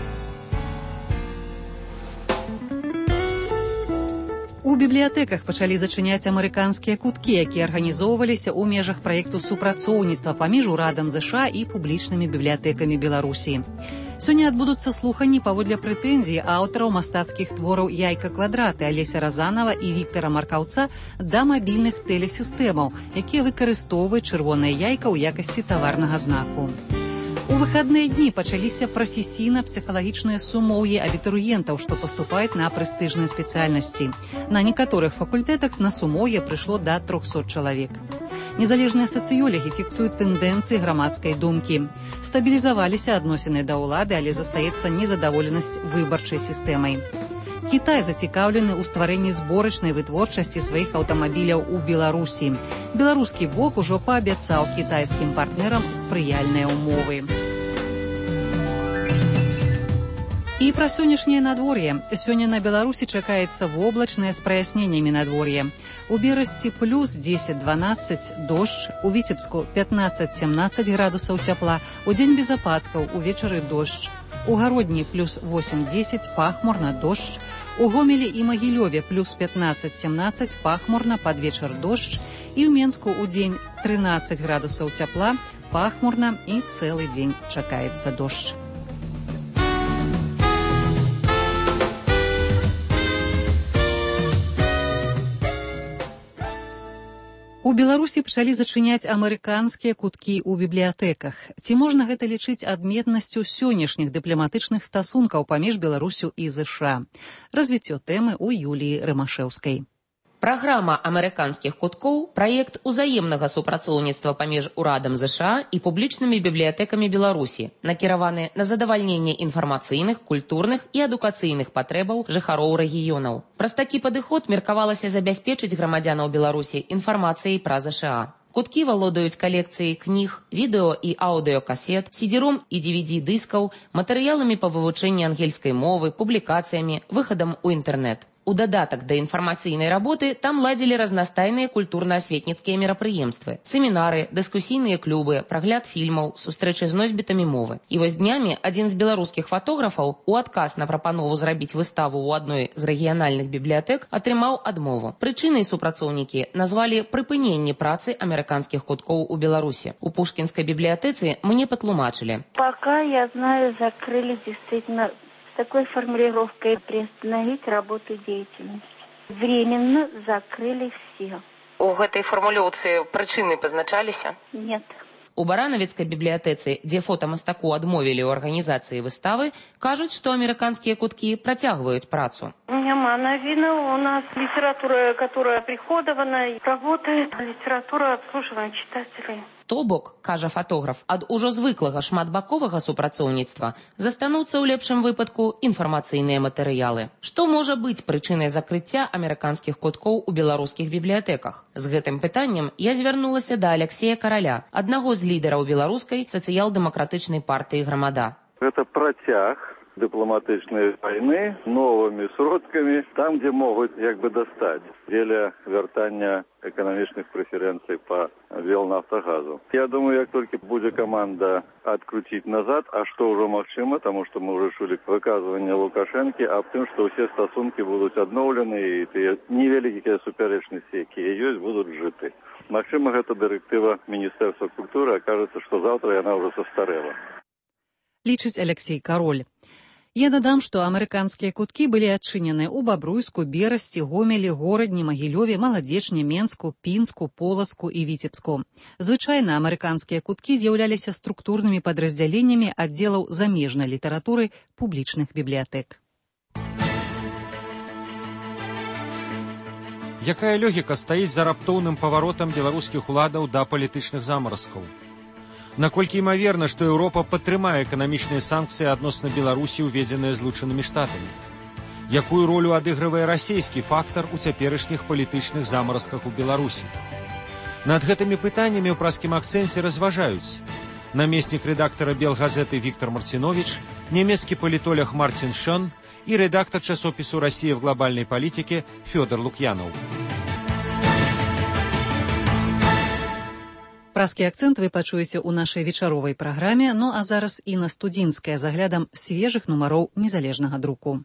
У бібліятэках пачалі зачыняць амерыканскія куткі, якія арганізоўваліся ў межах праекту супрацоўніцтва паміж урадам ЗША і публічнымі бібліятэкамі Беларусі. Сёння адбудуцца слуханні паводле прэтэнзій аўтараў мастацкіх твораў «Яйка квадраты» Алеся Разанова і Віктара Маркаўца да мабільных тэлесістэмаў, якія выкарыстоўваюць чырвонае яйка ў якасці таварнага знаку. У выхадныя дні пачаліся прафесійна-псіхалагічныя сумоўі абітурыентаў, што паступаюць на прэстыжныя спецыяльнасці. На некаторых факультэтах на сумоўе прыйшло да 300 чалавек. Незалежныя сацыёлагі фіксуюць тэндэнцыі грамадскай думкі. Стабілізаваліся адносіны да ўлады, але застаецца незадаволенасць выбарчай сістэмай. Кітай зацікаўлены ў стварэнні зборачнай вытворчасці сваіх аўтамабіляў у Беларусі. Беларускі бок ужо паабяцаў кітайскім партнерам спрыяльныя ўмовы. І пра сённяшняе надвор'е. Сёння на Беларусі чакаецца воблачнае з праясненнямі надвор'е. У Берасці плюс 10-12 дождж, у Віцебску 15-17 градусаў цяпла, удзень без ападкаў, увечары дождж. У Гародні плюс 8-10 пахмурна дождж. У Гомелі і Магілёве плюс 15-17 пахмурна, пад вечар дождж. І ў Менску удзень 13 градусаў цяпла, пахмурна і цэлы дзень чакаецца дождж. У Беларусі пачалі зачыняць амерыканскія куткі ў бібліятэках. Ці можна гэта лічыць адметнасцю сённяшніх дыпламатычных стасункаў паміж Беларусю і ЗША? Развіццё тэмы ў Юліі Рымашэўскай. Праграма амерыканскіх куткоў – праект узаемнага супрацоўніцтва паміж урадам ЗША і публічнымі бібліятэкамі Беларусі, накіраваны на задавальненне інфармацыйных, культурных і адукацыйных патрэбаў жыхароў рэгіёнаў. Праз такі падыход меркавалася забяспечыць грамадзянаў Беларусі інфармацыяй пра ЗША. Куткі валодаюць калекцыяй кніг, відэо і аўдыёкасет, CD-ром і DVD-дыскаў, матэрыяламі па вывучэнні ангельскай мовы, публікацыямі, выхадам у інтэрнэт. У дадатак да інфармацыйнай работы там ладзілі разнастайныя культурна-асветніцкія мерапрыемствы, семінары, дыскусійныя клубы, прагляд фільмаў, сустрэчы з носьбітамі мовы. І вось днямі адзін з беларускіх фатографаў у адказ на прапанову зрабіць выставу ў адной з рэгіянальных бібліятэк атрымаў адмову. Прычынай супрацоўнікі назвалі прыпыненне працы амерыканскіх куткоў у Беларусі. У Пушкінскай бібліятэцы мне патлумачылі. Пока я знаю, закрыли действительно такой формулировкой приостановить работу деятельности. Временно закрыли все. У гэтай фармулёўцы прычыны пазначаліся? Нет. У баранавіцкай бібліятэцы, дзе фотамастаку адмовілі ў арганізацыі выставы, кажуць, што амерыканскія куткі працягваюць працу. Нема навіна. У нас литература, которая приходована, работает. Литература обслуживания читателей. То бок, кажа фатограф, ад ужо звыклага шматбаковага супрацоўніцтва застануцца ў лепшым выпадку інфармацыйныя матэрыялы. Што можа быць прычынай закрыцця амерыканскіх куткоў у беларускіх бібліятэках? З гэтым пытаннем я звярнулася да Аляксея Караля, аднаго з лідараў беларускай сацыял-дэмакратычнай партыі «Грамада». Это працяг дыпламатычнай вайны новымі сродкамі там, дзе могуць дастаць дзеля вяртання эканамічных прэферэнцый па Белнафтагазу. Я думаю, як толькі будзе каманда адкруціць назад, а што ўжо магчыма, таму што мы ўжо чулі выказванне Лукашэнкі аб тым, што ўсе стасункі будуць адноўлены і тыя невялікія супярэчнасці, якія ёсць, будуць жыты. Магчыма, гэта дырэктыва Міністэрства культуры, акажацца, што заўтра яна ўжо састарэла. Лічыць Аляксей Кароль. Я дадам, што амерыканскія куткі былі адчынены ў Бабруйску, Берасці, Гомелі, Горадні, Магілёве, Маладзечні, Менску, Пінску, Полацку і Віцебску. Звычайна амерыканскія куткі з'яўляліся структурнымі падраздзяленнямі аддзелаў замежнай літаратуры публічных бібліятэк. Якая логіка стаіць за раптоўным паваротам беларускіх уладаў да палітычных замаразкаў? Наколькі імаверна, што Еўропа падтрымае эканамічныя санкцыі адносна Беларусі, уведзеныя Злучанымі Штатамі? Якую ролю адыгрывае расійскі фактар у цяперашніх палітычных замаразках у Беларусі? Над гэтымі пытаннямі ў праскім акцэнце разважаюць намеснік рэдактара Белгазеты Віктор Марціновіч, нямецкі палітолог Мартин Шон і рэдактар часопісу «Россия в глобальной политике» Фёдор Лукьянов. Праскі акцэнт вы пачуеце ў нашай вечаровай праграме, ну а зараз Інна Студзінская з аглядам свежых нумароў незалежнага друку.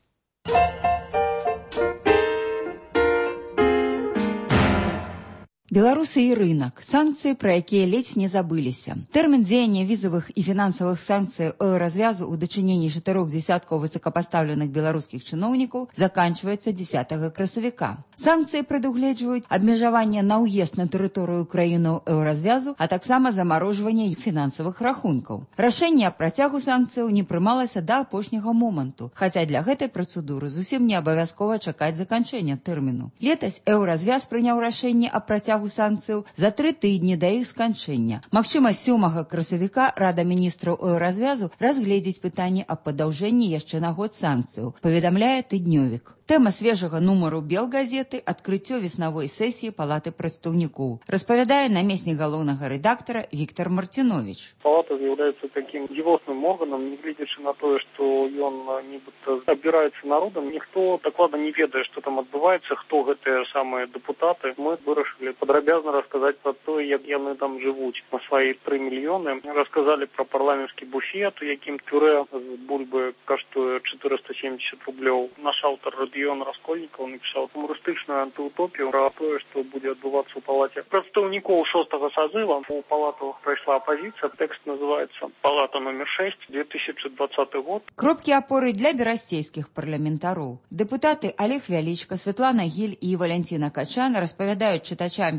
Беларусы і рынок. Санкцыі, пра якія ледзь не забыліся. Тэрмін дзеяння візавых і фінансавых санкцый развязу ў дачыненні 4 дзесяткаў высокапастаўленых беларускіх чыноўнікаў заканчваецца 10 красавіка. Санкцыі прадугледжваюць абмежаванне на ўезд на тэрыторыю краінаў развязу, а таксама замарожванне фінансавых рахункаў. Рашэнне аб працягу санкцыяў не прымалася да апошняга моманту, хаця для гэтай працэдуры зусім не абавязкова чакаць заканчэння тэрміну. Летась развяз прыняў рашэнне аб працягу санкцыяў за 3 тыдні да іх сканчэння. Магчыма, 7 красавіка Рада міністраў развязу разгледзіць пытанне аб падаўжэнні яшчэ на год санкцыяў, паведамляе тыднёвік. Тэма свежага нумару Белгазеты – адкрыццё веснавой сесіі Палаты прадстаўнікоў, распавядае намеснік галоўнага рэдактара Віктор Марціновіч. Палата з'яўляецца такім дзівосным органам, нягледзячы на тое, што ён нібыта абіраецца народам, ніхто дакладна не ведае, што там адбываецца, хто гэтыя самыя дэпутаты. Мы вырашылі падрабязна расказаць пра тое, як яны там жывуць на свае 3 мільёны. Расказалі пра парламенtsкі буфет, якім пюрэ з бульбы каштуе 470 рублёў. Наш аўтар Радыён Раскольнікаў напісаў гумарыстычную антыутопію пра тое, што будзе адбывацца ў палаце прадстаўнікоў 6-го сазыва. У палату прайшла апазіцыя. Тэкст называецца «Палата номер 6, 2020 год». Кропкі апоры для берасцейскіх парламентароў. Дэпутаты Олег Вялічка, Светлана Гіль і Валянціна Качан распавядаюць чытачам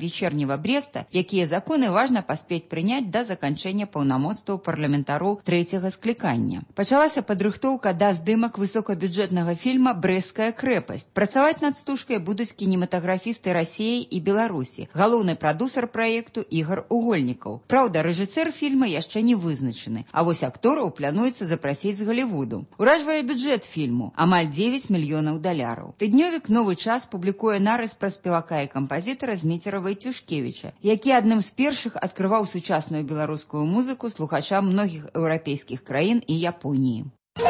вечернего Бреста, якія законы важна паспець прыняць да заканчэння паўнамоцтваў парламентароў трэцяга склікання. Пачалася падрыхтоўка да здымак высокабюджэтнага фільма «Брэсцкая крэпасць». Працаваць над стужкай будуць кінематаграфісты Расіі і Беларусі. Галоўны прадусер праекту Ігор Угольнікаў. Праўда, рэжысэр фільма яшчэ не вызначаны, а вось актораў плануецца запрасіць з Галівуду. Уражвае бюджэт фільму – амаль $9 мільёнаў. Тыднёвік «Новы час» публікуе нарыс пра спевака і кампазітара Зміцера Вайцюшкевіча, які адным з першых адкрываў сучасную беларускую музыку слухачам многіх еўрапейскіх краін і Японіі.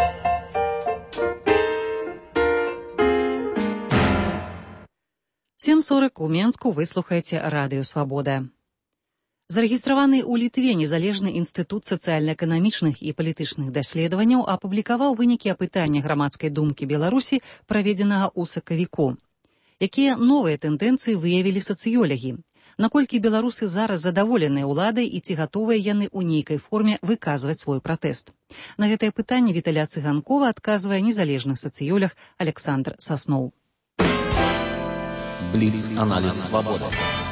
В 7:40 у Менску вы слухаеце Радыё Свабода. Зарэгістраваны ў Літве незалежны інстытут сацыяльна-эканамічных і палітычных даследаванняў апублікаваў вынікі апытання грамадскай думкі Беларусі, праведзенага ў сакавіку. Якія новыя тэндэнцыі выявілі сацыёлагі? Наколькі беларусы зараз задаволеныя ўладай і ці гатовыя яны ў нейкай форме выказваць свой пратэст? На гэтае пытанне Віталя Цыганкова адказвае незалежны сацыёлаг Александр Сасноў. Бліц-аналіз свабоды.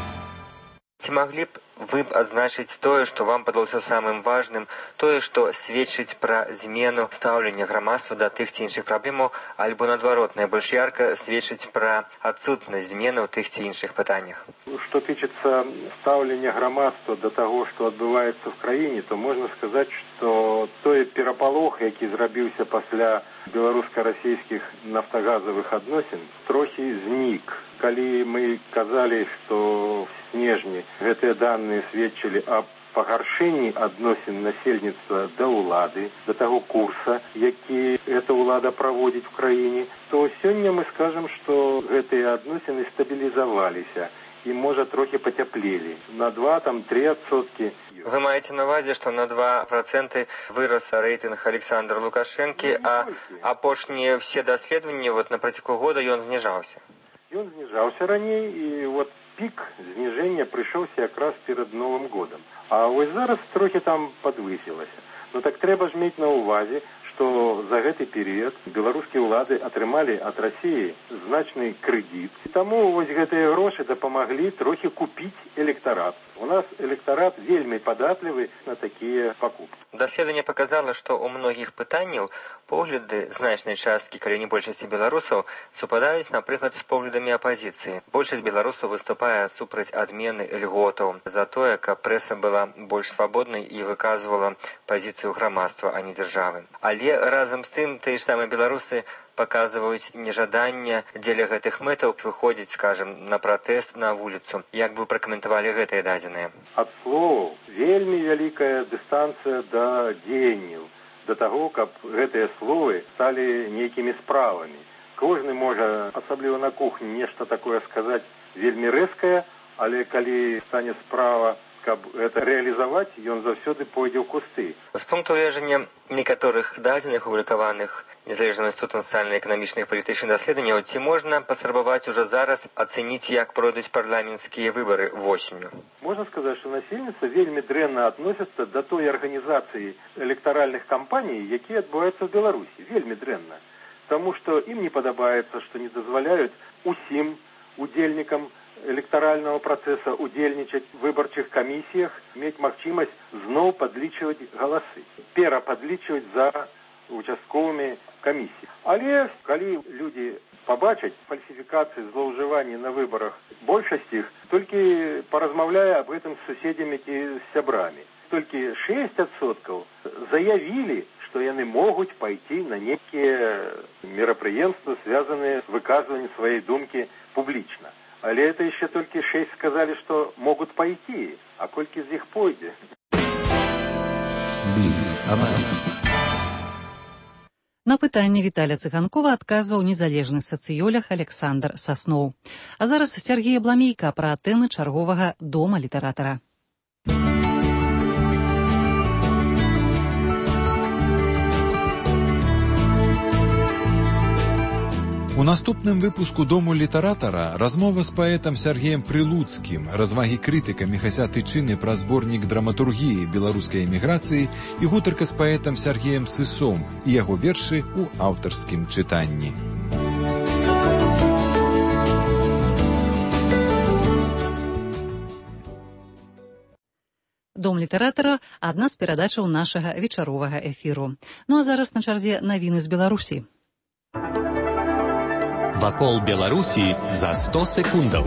Ці маглі б вы адзначыць тое, што вам падалося самым важным, тое, што сведчыць пра змену стаўлення грамадства да тых ці іншых праблемаў, альбо наадварот, найбольш ярка сведчыць пра адсутнасць змены ў тых ці іншых пытаннях? Што тычыцца стаўлення грамадства да таго, што адбываецца в краіне, то можна сказаць, што той перапалох, які зрабіўся пасля беларуска-расійскіх нафтагазавых адносін, трохі знік. Калі мы казалі, што в снежні гэтыя даныя сведчылі аб пагаршэнні адносін насельніцтва да ўлады, да таго курса, які эта ўлада праводзіць в краіне, то сёння мы скажам, што гэтыя адносіны стабілізаваліся і, можа, трохі пацяплелі. На 2-3%. Вы маеце на ўвазе, што на 2% вырас рэйтынг Александра Лукашэнкі, а апошнія все даследаванні на працягу года ён зніжаўся? Ён зніжаўся раней, і пік зніжэння прыйшоўся якраз перад Новым годам. А вось зараз трохі там падвысілася. Ну так трэба ж мець на ўвазе, што за гэты перыяд беларускія ўлады атрымалі ад Расіі значны крэдыт. Таму вось гэтыя грошы дапамаглі трохі купіць электарат. У нас электарат вельмі падатлівы на такія пакупкі. Даследаванне паказала, што ў многіх пытанняў погляды значнай часткі, калі не большасці беларусаў, супадаюць, напрыклад, з поглядамі апазіцыі. Большасць беларусаў выступае супраць адмены льготаў за тое, каб прэса была больш свабоднай і выказвала пазіцыю грамадства, а не дзяржавы. Але разам з тым, тыя ж самыя беларусы паказваюць нежаданне дзеля гэтых мэтаў выходзіць, скажем, на пратэст на вуліцу. Як бы пракаментавалі гэтыя дадзеныя? Ад словаў вельмі вялікая дыстанцыя да дзеянняў, да таго, каб гэтыя словы сталі нейкімі справамі. Кожны можа, асабліва на кухні, нешта такое сказаць вельмі рэзкае, але калі стане справа, каб гэта рэалізаваць, ён заўсёды пойдзе ў кусты. З пункту гледжання некаторых дадзеных, публікаваных незалежным інстытутам сацыяльна-эканамічных палітычных даследаванняў, ці можна паспрабаваць ужо зараз ацэніць, як пройдуць парламенцкія выбары восенню? Можна сказаць, што насельніцтва вельмі дрэнна адносіцца да той арганізацыі электаральных кампаній, якія адбываюцца в Беларусі. Вельмі дрэнна. Таму што ім не падабаецца, што не дазваляюць усім удзельнікам электарального процесса удзельнічаць в выбарчых камісіях, мець магчымасць зноў падлічваць галасы, перападлічваць за участковымі камісіямі. Але калі людзі пабачаць фальсіфікацыі, злоўжыванні на выбарах, большасць іх толькі паразмаўляе аб гэтым з суседзямі ці з сябрамі. Толькі 6% заявілі, што яны могуць пайти на нейкія мерапрыемствы, звязаныя з выказваннем сваёй думкі публічна. Але это еще только 6 сказали, что могут пойти, а кольки из них пойдет. На пытанне Віталя Цыганкова адказваў незалежны сацыёлаг Александр Сасноў. А зараз Сергей Абламейка пра тэмы чарговага дома літаратара. У наступным выпуску «Дому літаратара» размова з паэтам Сергеем Прилуцкім, развагі крытыка Міхася Тычыны пра зборнік драматургіі беларускай эміграцыі і гутарка з паэтам Сергеем Сысом і яго вершы ў аўтарскім чытанні. Дом літаратара – адна з перадачаў нашага вечаровага эфіру. Ну а зараз на чарзе навіны з Беларусі. Вакол Беларусі за 100 секундаў.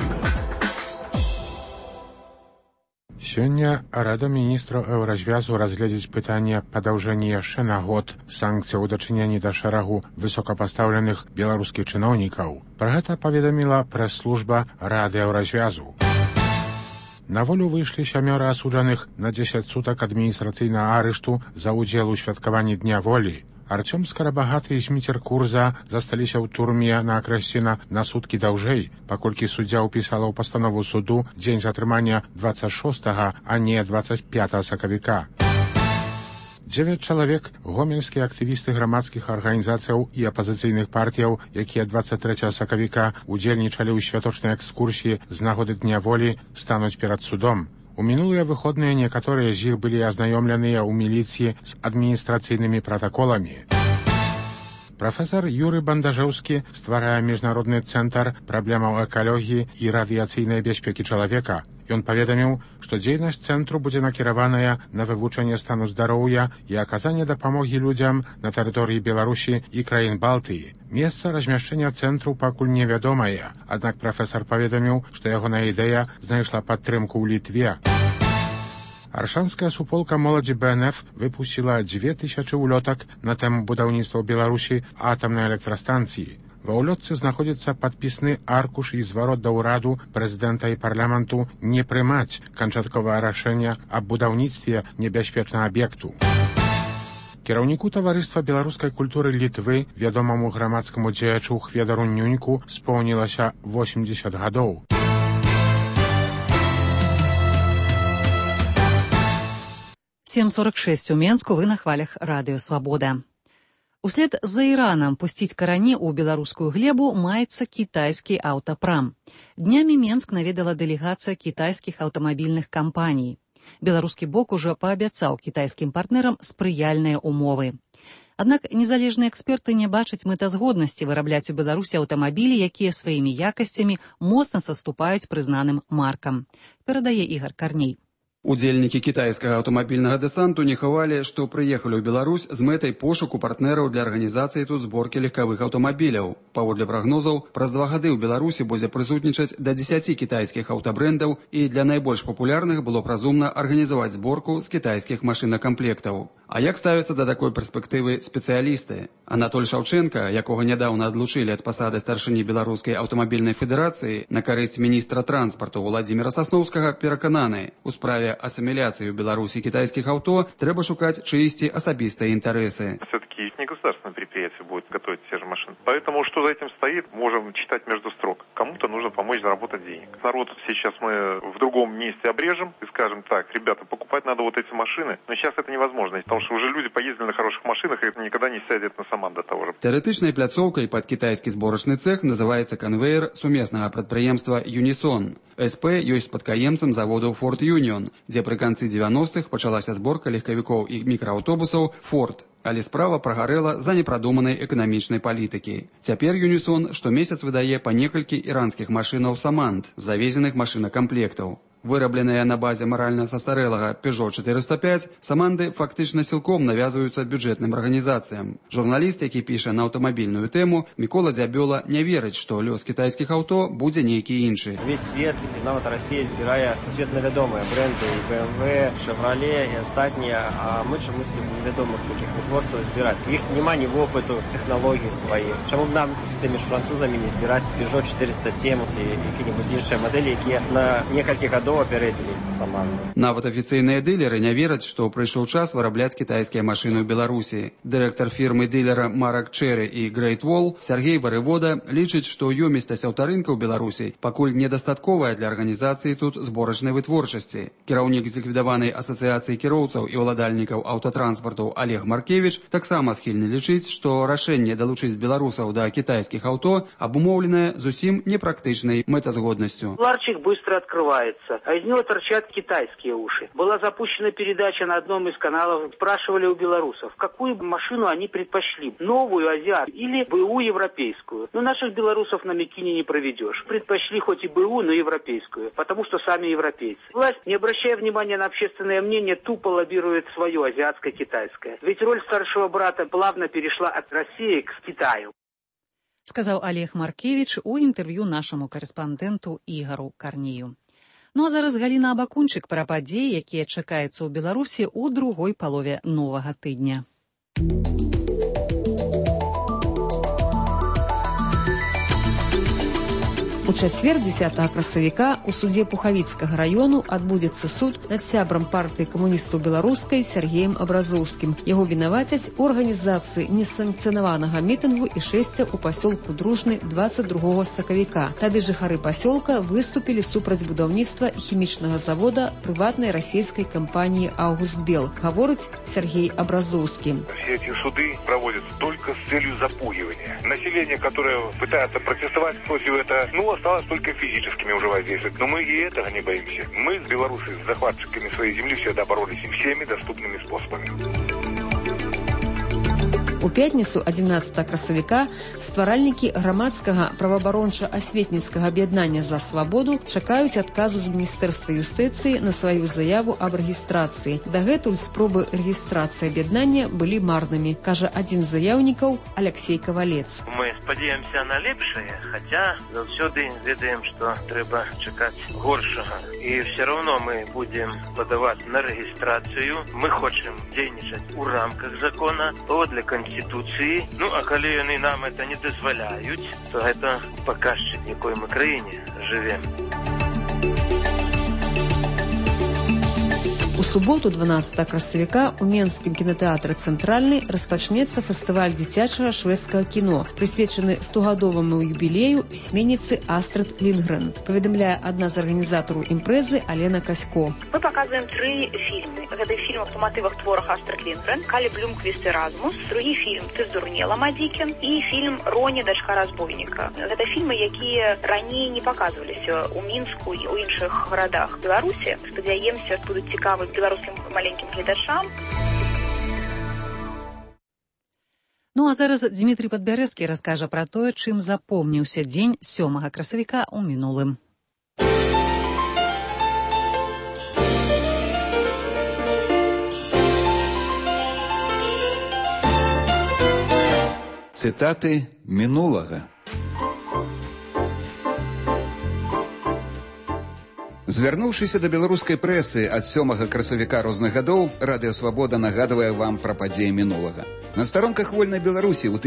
Сёння Рада міністраў Еўразвязу разгледзіць пытанне падаўжэння яшчэ на год санкцый у дачыненні да шэрагу высокапастаўленых беларускіх чыноўнікаў. Пра гэта паведаміла прэс-служба Рады Еўразвязу. На волю выйшлі 7 асуджаных на 10 сутак адміністрацыйнага арышту за ўдзел у святкаванні Дня волі. Арцём Скарабагаты і Зміцер Курза засталіся ў турме на акрэсціна на суткі даўжэй, паколькі суддзя ўпісала ў пастанову суду дзень затрымання 26, а не 25 сакавіка. 9 чалавек, гомельскія актывісты грамадскіх арганізацыяў і апазіцыйных партыяў, якія 23 сакавіка удзельнічалі ў святочнай экскурсіі з нагоды Дня волі, стануць перад судом. У мінулыя выходныя некаторыя з іх былі азнаёмленыя ў міліцыі з адміністрацыйнымі пратаколамі. Прафесар Юрый Бандажэўскі стварае міжнародны цэнтр праблемаў экалогіі і радыяцыйнай бяспекі чалавека. Ён паведаміў, што дзейнасць цэнтру будзе накіраваная на вывучэнне стану здароўя і аказанне дапамогі людзям на тэрыторыі Беларусі і краін Балтыі. Месца размяшчэння цэнтру пакуль невядомае, аднак прафесар паведаміў, што ягоная ідэя знайшла падтрымку ў Літве. Аршанская суполка моладзі БНФ выпусціла 2000 улётак на тэму будаўніцтва ў Беларусі атамнай электрастанцыі. Ва ўлётцы знаходзіцца падпісны аркуш і зварот да ўраду прэзідэнта і парламенту не прымаць канчатковае рашэнне аб будаўніцтве небяспечнага аб'екту. Кіраўніку таварыства беларускай культуры Літвы, вядомаму грамадскаму дзеячу Хведару Нюньку, споўнілася 80 гадоў. «7:46 у Менску, вы на хвалях Радыё Свабода. Услед за Іранам пусціць карані ў беларускую глебу маецца кітайскі аўтапрам. Днямі Менск наведала дэлегацыя кітайскіх аўтамабільных кампаній. Беларускі бок ужо паабяцаў кітайскім партнерам спрыяльныя умовы. Аднак незалежныя эксперты не бачаць мэтазгоднасці вырабляць у Беларусі аўтамабілі, якія сваімі якасцямі моцна саступаюць прызнаным маркам. Перадае Ігар Карней. Удзельнікі кітайскага аўтамабільнага дэсанту не хавалі, што прыехалі ў Беларусь з мэтай пошуку партнераў для арганізацыі тут зборкі легкавых аўтамабіляў. Паводле прагнозаў, праз 2 гады ў Беларусі будзе прысутнічаць да 10 кітайскіх аўтабрэндаў, і для найбольш папулярных было б разумна арганізаваць зборку з кітайскіх машынакамплектаў. А як ставяцца да такой перспектывы спецыялісты? Анатоль Шаўчэнка, якога нядаўна адлучылі ад пасады старшыні Беларускай аўтамабільнай федэрацыі на карысць міністра транспарту Владзіміра Сасноўскага, перакананы, у справе асіміляцыі ў Беларусі кітайскіх аўто трэба шукаць чыйсьці асабістыя інтарэсы. Все-таки не государственное предприятие будет готовить те же машины. Поэтому что за этим стоит, можем читать между строк. Кому-то нужно помочь заработать денег. Народ сейчас мы в другом месте обрежем и скажем: так, ребята, покупать надо вот эти машины. Но сейчас это невозможно, потому что уже люди поездили на хороших машинах, и это никогда не сядет на САМАН до того же. Тэарэтычнай пляцоўкай пад кітайскі зборачны цэх называецца канвеер сумеснага прадпрыемства «Юнісон». СП ёсць спадкаемцам заводу «Форд Юніон», дзе пры канцы 90-х пачалася зборка легкавікоў і мікрааўтобусаў «Форд». Але справа прагарэла за непрадуманай эканамічнай палітыкі. Цяпер «Юнісон» штомесяц выдае па некалькі іранскіх машынаў «Самант» з завезеных машынакамплектаў. Вырабленыя на базе маральна састарэлага Peugeot 405, «Саманды» фактычна сілком навязваюцца бюджэтным арганізацыям. Журналіст, які піша на аўтамабільную тэму, Мікола Дзябёла не верыць, што лёс кітайскіх аўто будзе нейкі іншы. Весь свет і нават Расія збірае светнавядомыя бренды і BMW, Chevrolet і астатнія, а мы чамусьці невядомых такіх вытворцаў збіраць. У іх няма ні вопыту, тэхналогій сваіх. Чаму б нам з тымі ж французамі не збіраць Peugeot 407 і якія-небудзь іншыя мадэлі, якія на некалькі гадоў апярэдзілі «Саманды». Нават афіцыйныя дылеры не вераць, што прыйшоў час вырабляць кітайскія машыны ў Беларусі. Дырэктар фірмы дылера Марак Чэры і Great Wall Сергей Варывода лічыць, што ёмістасць аўтарынка ў Беларусі пакуль недастатковая для арганізацыі тут зборачнай вытворчасці. Кіраўнік зліквідаванай асацыяцыі кіроўцаў і ўладальнікаў аўтатранспарту Олег Маркевіч таксама схільны лічыць, што рашэнне далучыць беларусаў да кітайскіх аўто абумоўленае зусім непрактычнай мэтазгоднасцю. Ларчик быстро открывается. а из него торчат китайские уши. Была запущена передача на одном из каналов, спрашивали у белорусов, какую машину они предпочли, новую азиат или БУ европейскую. Но наших белорусов на Микине не проведешь. Предпочли хоть и БУ, но европейскую, потому что сами европейцы. Власть, не обращая внимания на общественное мнение, тупо лоббирует свое азиатско-китайское. Ведь роль старшего брата плавно перешла от России к Китаю. Сказаў Олег Маркевич у інтэрв'ю нашаму карэспандэнту Ігару Карнію. Ну а зараз Галіна Абакунчык пра падзеі, якія чакаюцца ў Беларусі ў другой палове новага тыдня. У чацвер 10 красавіка у судзе Пухавіцкага раёну адбудзецца суд над сябрам партыі камуністаў беларускай Сергеем Абразоўскім. Яго вінавацяць у арганізацыі несанкцыянаванага мітынгу і шэсця ў пасёлку Дружны 22 сакавіка. Тады жыхары пасёлка выступілі супраць будаўніцтва хімічнага завода прыватнай расійскай кампаніі «Аугустбел», гаворыць Сергей Абразоўскі. Все эти суды проводятся только с целью запугивания. Население, которое пытается протестовать против этого, осталось только физическими уже воздействовать. Но мы и этого не боимся. Мы, белорусы, с захватчиками своей земли всегда боролись всеми доступными способами. У пятніцу 11 красавіка стваральнікі грамадскага праваабаронча-асветніцкага аб'яднання «За свабоду» чакаюць адказу з Міністэрства юстыцыі на сваю заяву аб рэгістрацыі. Дагэтуль спробы рэгістрацыі аб'яднання былі марнымі, кажа адзін з заяўнікаў Алексей Кавалец. Мы спадзяемся на лепшае, хаця заўсёды ведаем, што трэба чакаць горшага. І все равно мы будем падаваць на рэгістрацыю. Мы хочам дзейнічаць у рамках закона, паводле Конституцыі. Ну, а калі яны нам это не дазваляюць, то гэта паказчык, в якой мы краіне жывем. У суботу 12 красавіка у Менскім кінатэатры «Цэнтральны» распачнецца фестываль дзіцячага шведскага кіно, прысвечаны 100гадоваму юбілею пісьменніцы Астрид Линдгрен, паведамляе адна з арганізатараў імпрэзы Алена Касько. Мы показываем 3 фильмы. Гэта фильмы по мотивах творах Астрид Линдгрен, Калі Блюмквіст Эразмус, другі фільм «Ты здурнела, Мадзікін» і фільм «Роні, дачка разбойніка». Гэта фільмы, якія раней не паказваліся ў Мінску і ў іншых гарадах Беларусі. Спадзяемся, будуць цікавы беларускім маленькім гледачам. Ну а зараз Дмітрий Падбярэзкі раскажа пра тое, чым запомніўся дзень 7 красавіка ў мінулым. Цытаты мінулага. Звярнуўшыся да беларускай прэсы ад 7 красавіка розных гадоў, Радыё Свабода нагадвае вам пра падзеі мінулага. На старонках вольнай Беларусі ў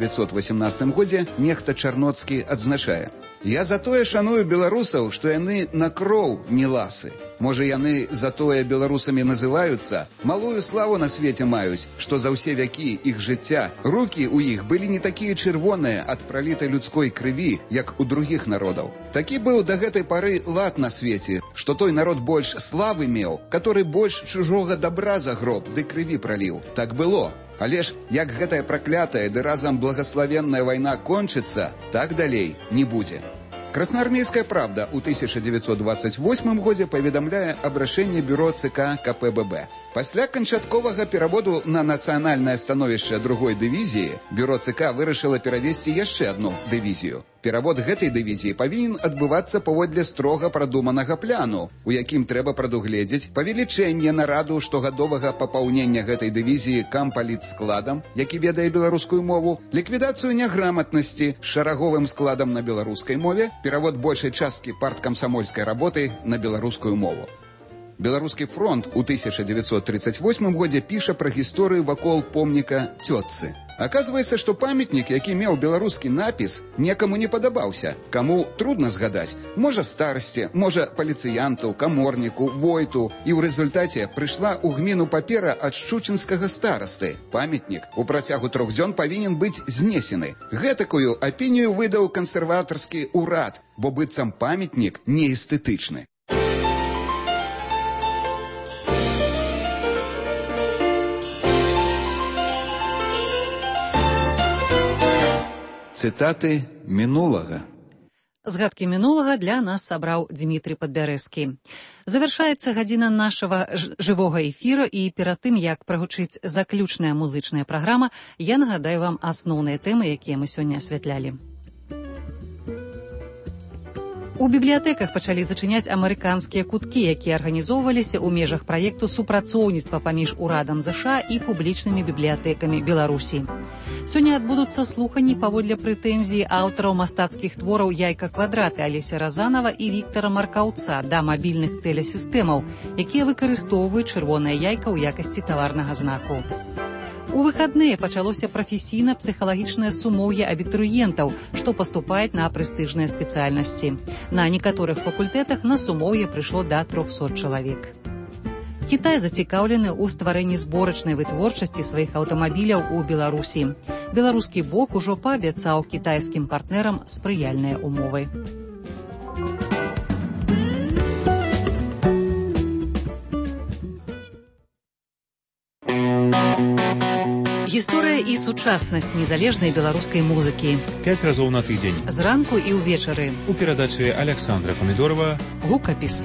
1918 годзе нехта Чарноцкі адзначае: «Я затое шаную беларусаў, што яны на кроў не ласы. Можа, яны затое беларусамі называюцца, малую славу на свеце маюць, што за ўсе вякі іх жыцця рукі ў іх былі не такія чырвоныя ад пралітай людской крыві, як у другіх народаў. Такі быў да гэтай пары лад на свеце, што той народ больш славы меў, который больш чужога добра загроб ды крыві праліў. Так было. Але ж, як гэтая праклятая ды разам благаславенная вайна кончыцца, так далей не будзе». Красноармейская правда ў 1928 годзе паведамляе аб рашэнні бюро ЦК КПББ. Пасля канчатковага пераводу на нацыянальнае становішча другой дывізіі бюро ЦК вырашыла перавесці яшчэ адну дывізію. Перавод гэтай дывізіі павінен адбывацца паводле строга прадуманага пляну, у якім трэба прадугледзець павелічэнне нараду штогадовага папаўнення гэтай дывізіі кампалітскладам, які ведае беларускую мову, ліквідацыю няграматнасці з шараговым складам на беларускай мове, перавод большай часткі парткамсамольскай работы на беларускую мову. Беларускі фронт у 1938 годзе піша пра гісторыю вакол помніка цётцы. Аказваецца, што памятнік, які меў беларускі напіс, некаму не падабаўся. Каму трудна згадаць. Можа старасці, можа паліцыянту, каморніку, войту. І ў рэзультаце прыйшла ў гміну папера ад шчучынскага старасты. Памятнік у працягу 3 дзён павінен быць знесены. Гэтакую апінію выдаў кансерватарскі ўрад, бо быццам памятнік неэстэтычны. Цытаты мінулага. Згадкі мінулага для нас сабраў Дмітрий Падбярэзкі. Завяршаецца гадзіна нашага жывога эфіра, і перад тым, як прагучыць заключная музычная праграма, я нагадаю вам асноўныя тэмы, якія мы сёння асвятлялі. У бібліятэках пачалі зачыняць амерыканскія куткі, якія арганізоўваліся ў межах праекту супрацоўніцтва паміж урадам ЗША і публічнымі бібліятэкамі Беларусі. Сёння адбудуцца слуханні паводле прэтэнзіі аўтараў мастацкіх твораў Яйка Квадраты Алеся Разанова і Віктара Маркаўца да мабільных тэлесістэмаў, якія выкарыстоўваюць чырвонае яйка ў якасці таварнага знаку. У выхадныя пачалося прафесійна-псіхалагічнае сумоўе абітурыентаў, што паступаюць на прэстыжныя спецыяльнасці. На некаторых факультэтах на сумоўе прыйшло да 300 чалавек. Кітай зацікаўлены ў стварэнні зборачнай вытворчасці сваіх аўтамабіляў у Беларусі. Беларускі бок ужо паабяцаў кітайскім партнерам спрыяльныя умовы. Гісторыя і сучаснасць незалежнай беларускай музыкі. 5 разоў на тыдзень. Зранку і ўвечары. У перадачы Александра Памідорова. Гукапіс.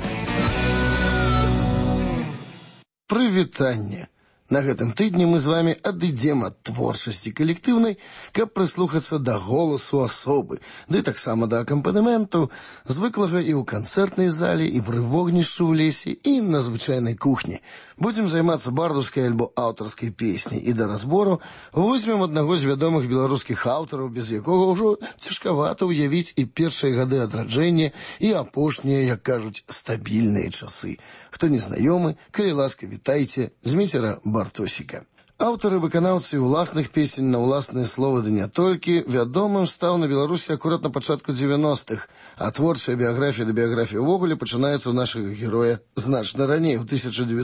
Прывітанне. На гэтым тыдні мы з вами адыдзем ад творчасці калектыўнай, каб прыслухацца да голасу асобы, ды таксама да акампанементу, звыклага і ў канцэртнай зале, і пры вогнішчу ў лесе, і на звычайнай кухні. Будзем займацца бардаўскай альбо аўтарскай песняй, і да разбору возьмем аднаго з вядомых беларускіх аўтараў, без якога ўжо цяжкавата ўявіць і першыя гады адраджэння, і апошнія, як кажуць, стабільныя часы. Хто не знаёмы, калі ласка, вітайце, Зміцера Бартосіка. Аўтары выканаўцы ўласных песень на ўласныя словы, ды не толькі, вядомым стаў на Беларусі акурат на пачатку 90-х, а творчая біяграфія да біяграфіі ўвогуле пачынаецца ў нашага героя значна раней, у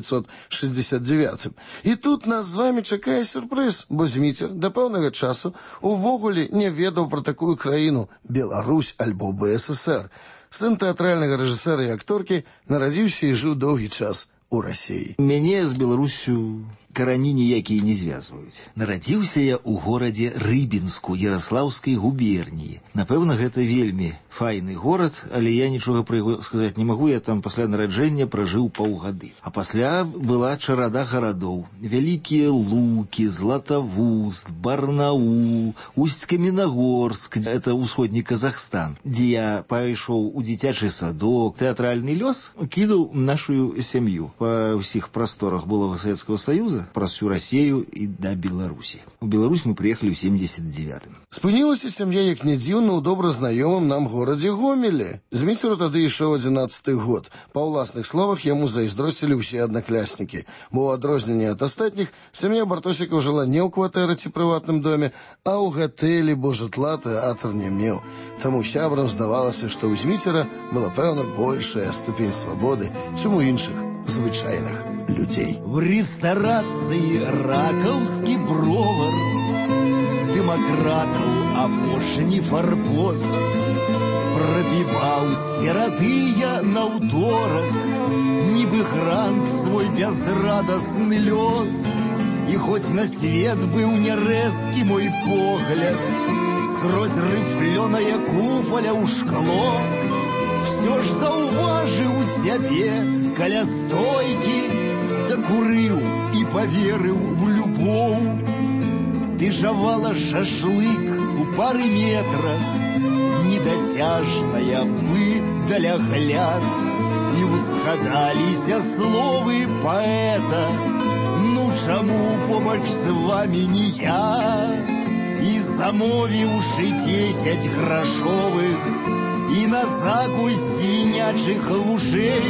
1969-м. І тут нас з вами чакае сюрпрыз, бо Зміцер да пэўнага часу ўвогуле не ведаў пра такую краіну Беларусь альбо БССР. Сын тэатральнага рэжысэра і акторкі нарадзіўся і жыў доўгі час у Расіі. Мяне з Беларусю карані ніякія не звязваюць. Нарадзіўся я ў горадзе Рыбінску Ярослаўскай губерніі. Напэўна, гэта вельмі файны горад, але я нічога пра яго сказаць не магу. Я там пасля нараджэння пражыў паўгады. А пасля была чарада гарадоў. Вялікія Лукі, Златавуст, Барнаул, Усть-Каменагорск, это ўсходні Казахстан, дзе я пайшоў у дзіцячы садок. Тэатральны лёс кідаў нашу сям'ю па ўсіх прасторах былога Савецкага Саюза праз всю Россию и до Беларуси. В Беларусь мы приехали в 79-м. Спынілася сям'я, як не дзіўна, у добра знаёмым нам горадзе Гомелі. Зміцеру тады ішоў 11-й год. Па ўласных словах яму зайздросцілі ўсе аднакласнікі. Бо ў адрозненне ад астатніх, сям'я Бартосікаў жыла не ў кватэры ці прыватным доме, а ў гатэлі, бо жытла тэатр не меў. Таму сябрам здавалася, што ў Зміцера была, пэўна, большая ступень свабоды, чым у іншых звычайных людзей. В рэстарацыі ракаўскі бровар, дэмакратаў апошні фарпост, прабіваў серадыя на ўторах, нібы грант свой бязрадасны лёс. І хоць на свет быў нярэзкі мой погляд, скрозь рыфлёнае куфаля ў шкло, всё ж заўважыў цябе каля стойкі, дакурыў і паверыў у любоў. Ты жавала шашлык у пары метрах, недасяжная бы далягляд, і ўзгадаліся словы паэта: ну чаму побач з вамі не я? І замовіўшы 10 грашовых і на закусь свінячых вушэй,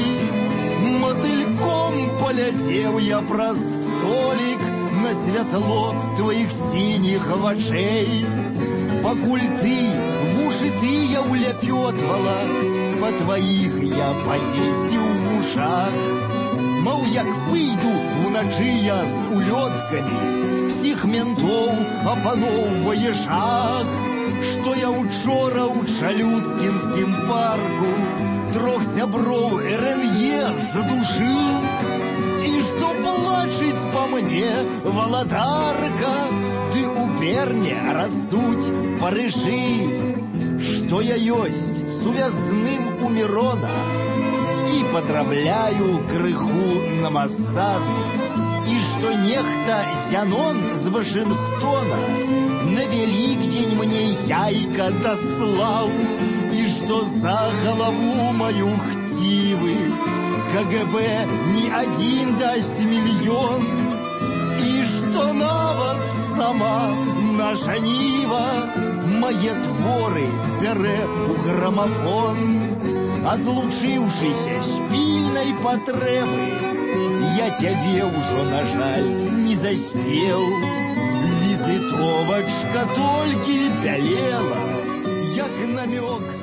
мотыльком поляцеў я праз столік на святло твоих синіх вачэй. Пакуль ты вушы тыя уляпётвала, па твоих я паездзіў в ушах. Мол, як выйду уначы я з улёткамі, всіх ментоў апаноўвае жах, што я учора ў Чалюскінскім парку 3 сяброў РНЕ задушыў, і што плачыць па мне валадарка, ты у перне растуць парыжы, што што я ёсць сувязным у Мірона і падрабляю крыху на Масад, і што нехта Зянон з Вашынгтона на Вялікдзень мне яйка даслаў, і што за галаву маю хцівы КГБ не адзін дасць мільён, і што нават сама наша Ніва мае творы бярэ ў грамафон. Адлучыўшыся з пільнай патрэбы, я цябе ўжо, на жаль, не заспеў. Візітовачка толькі бялела, як намёк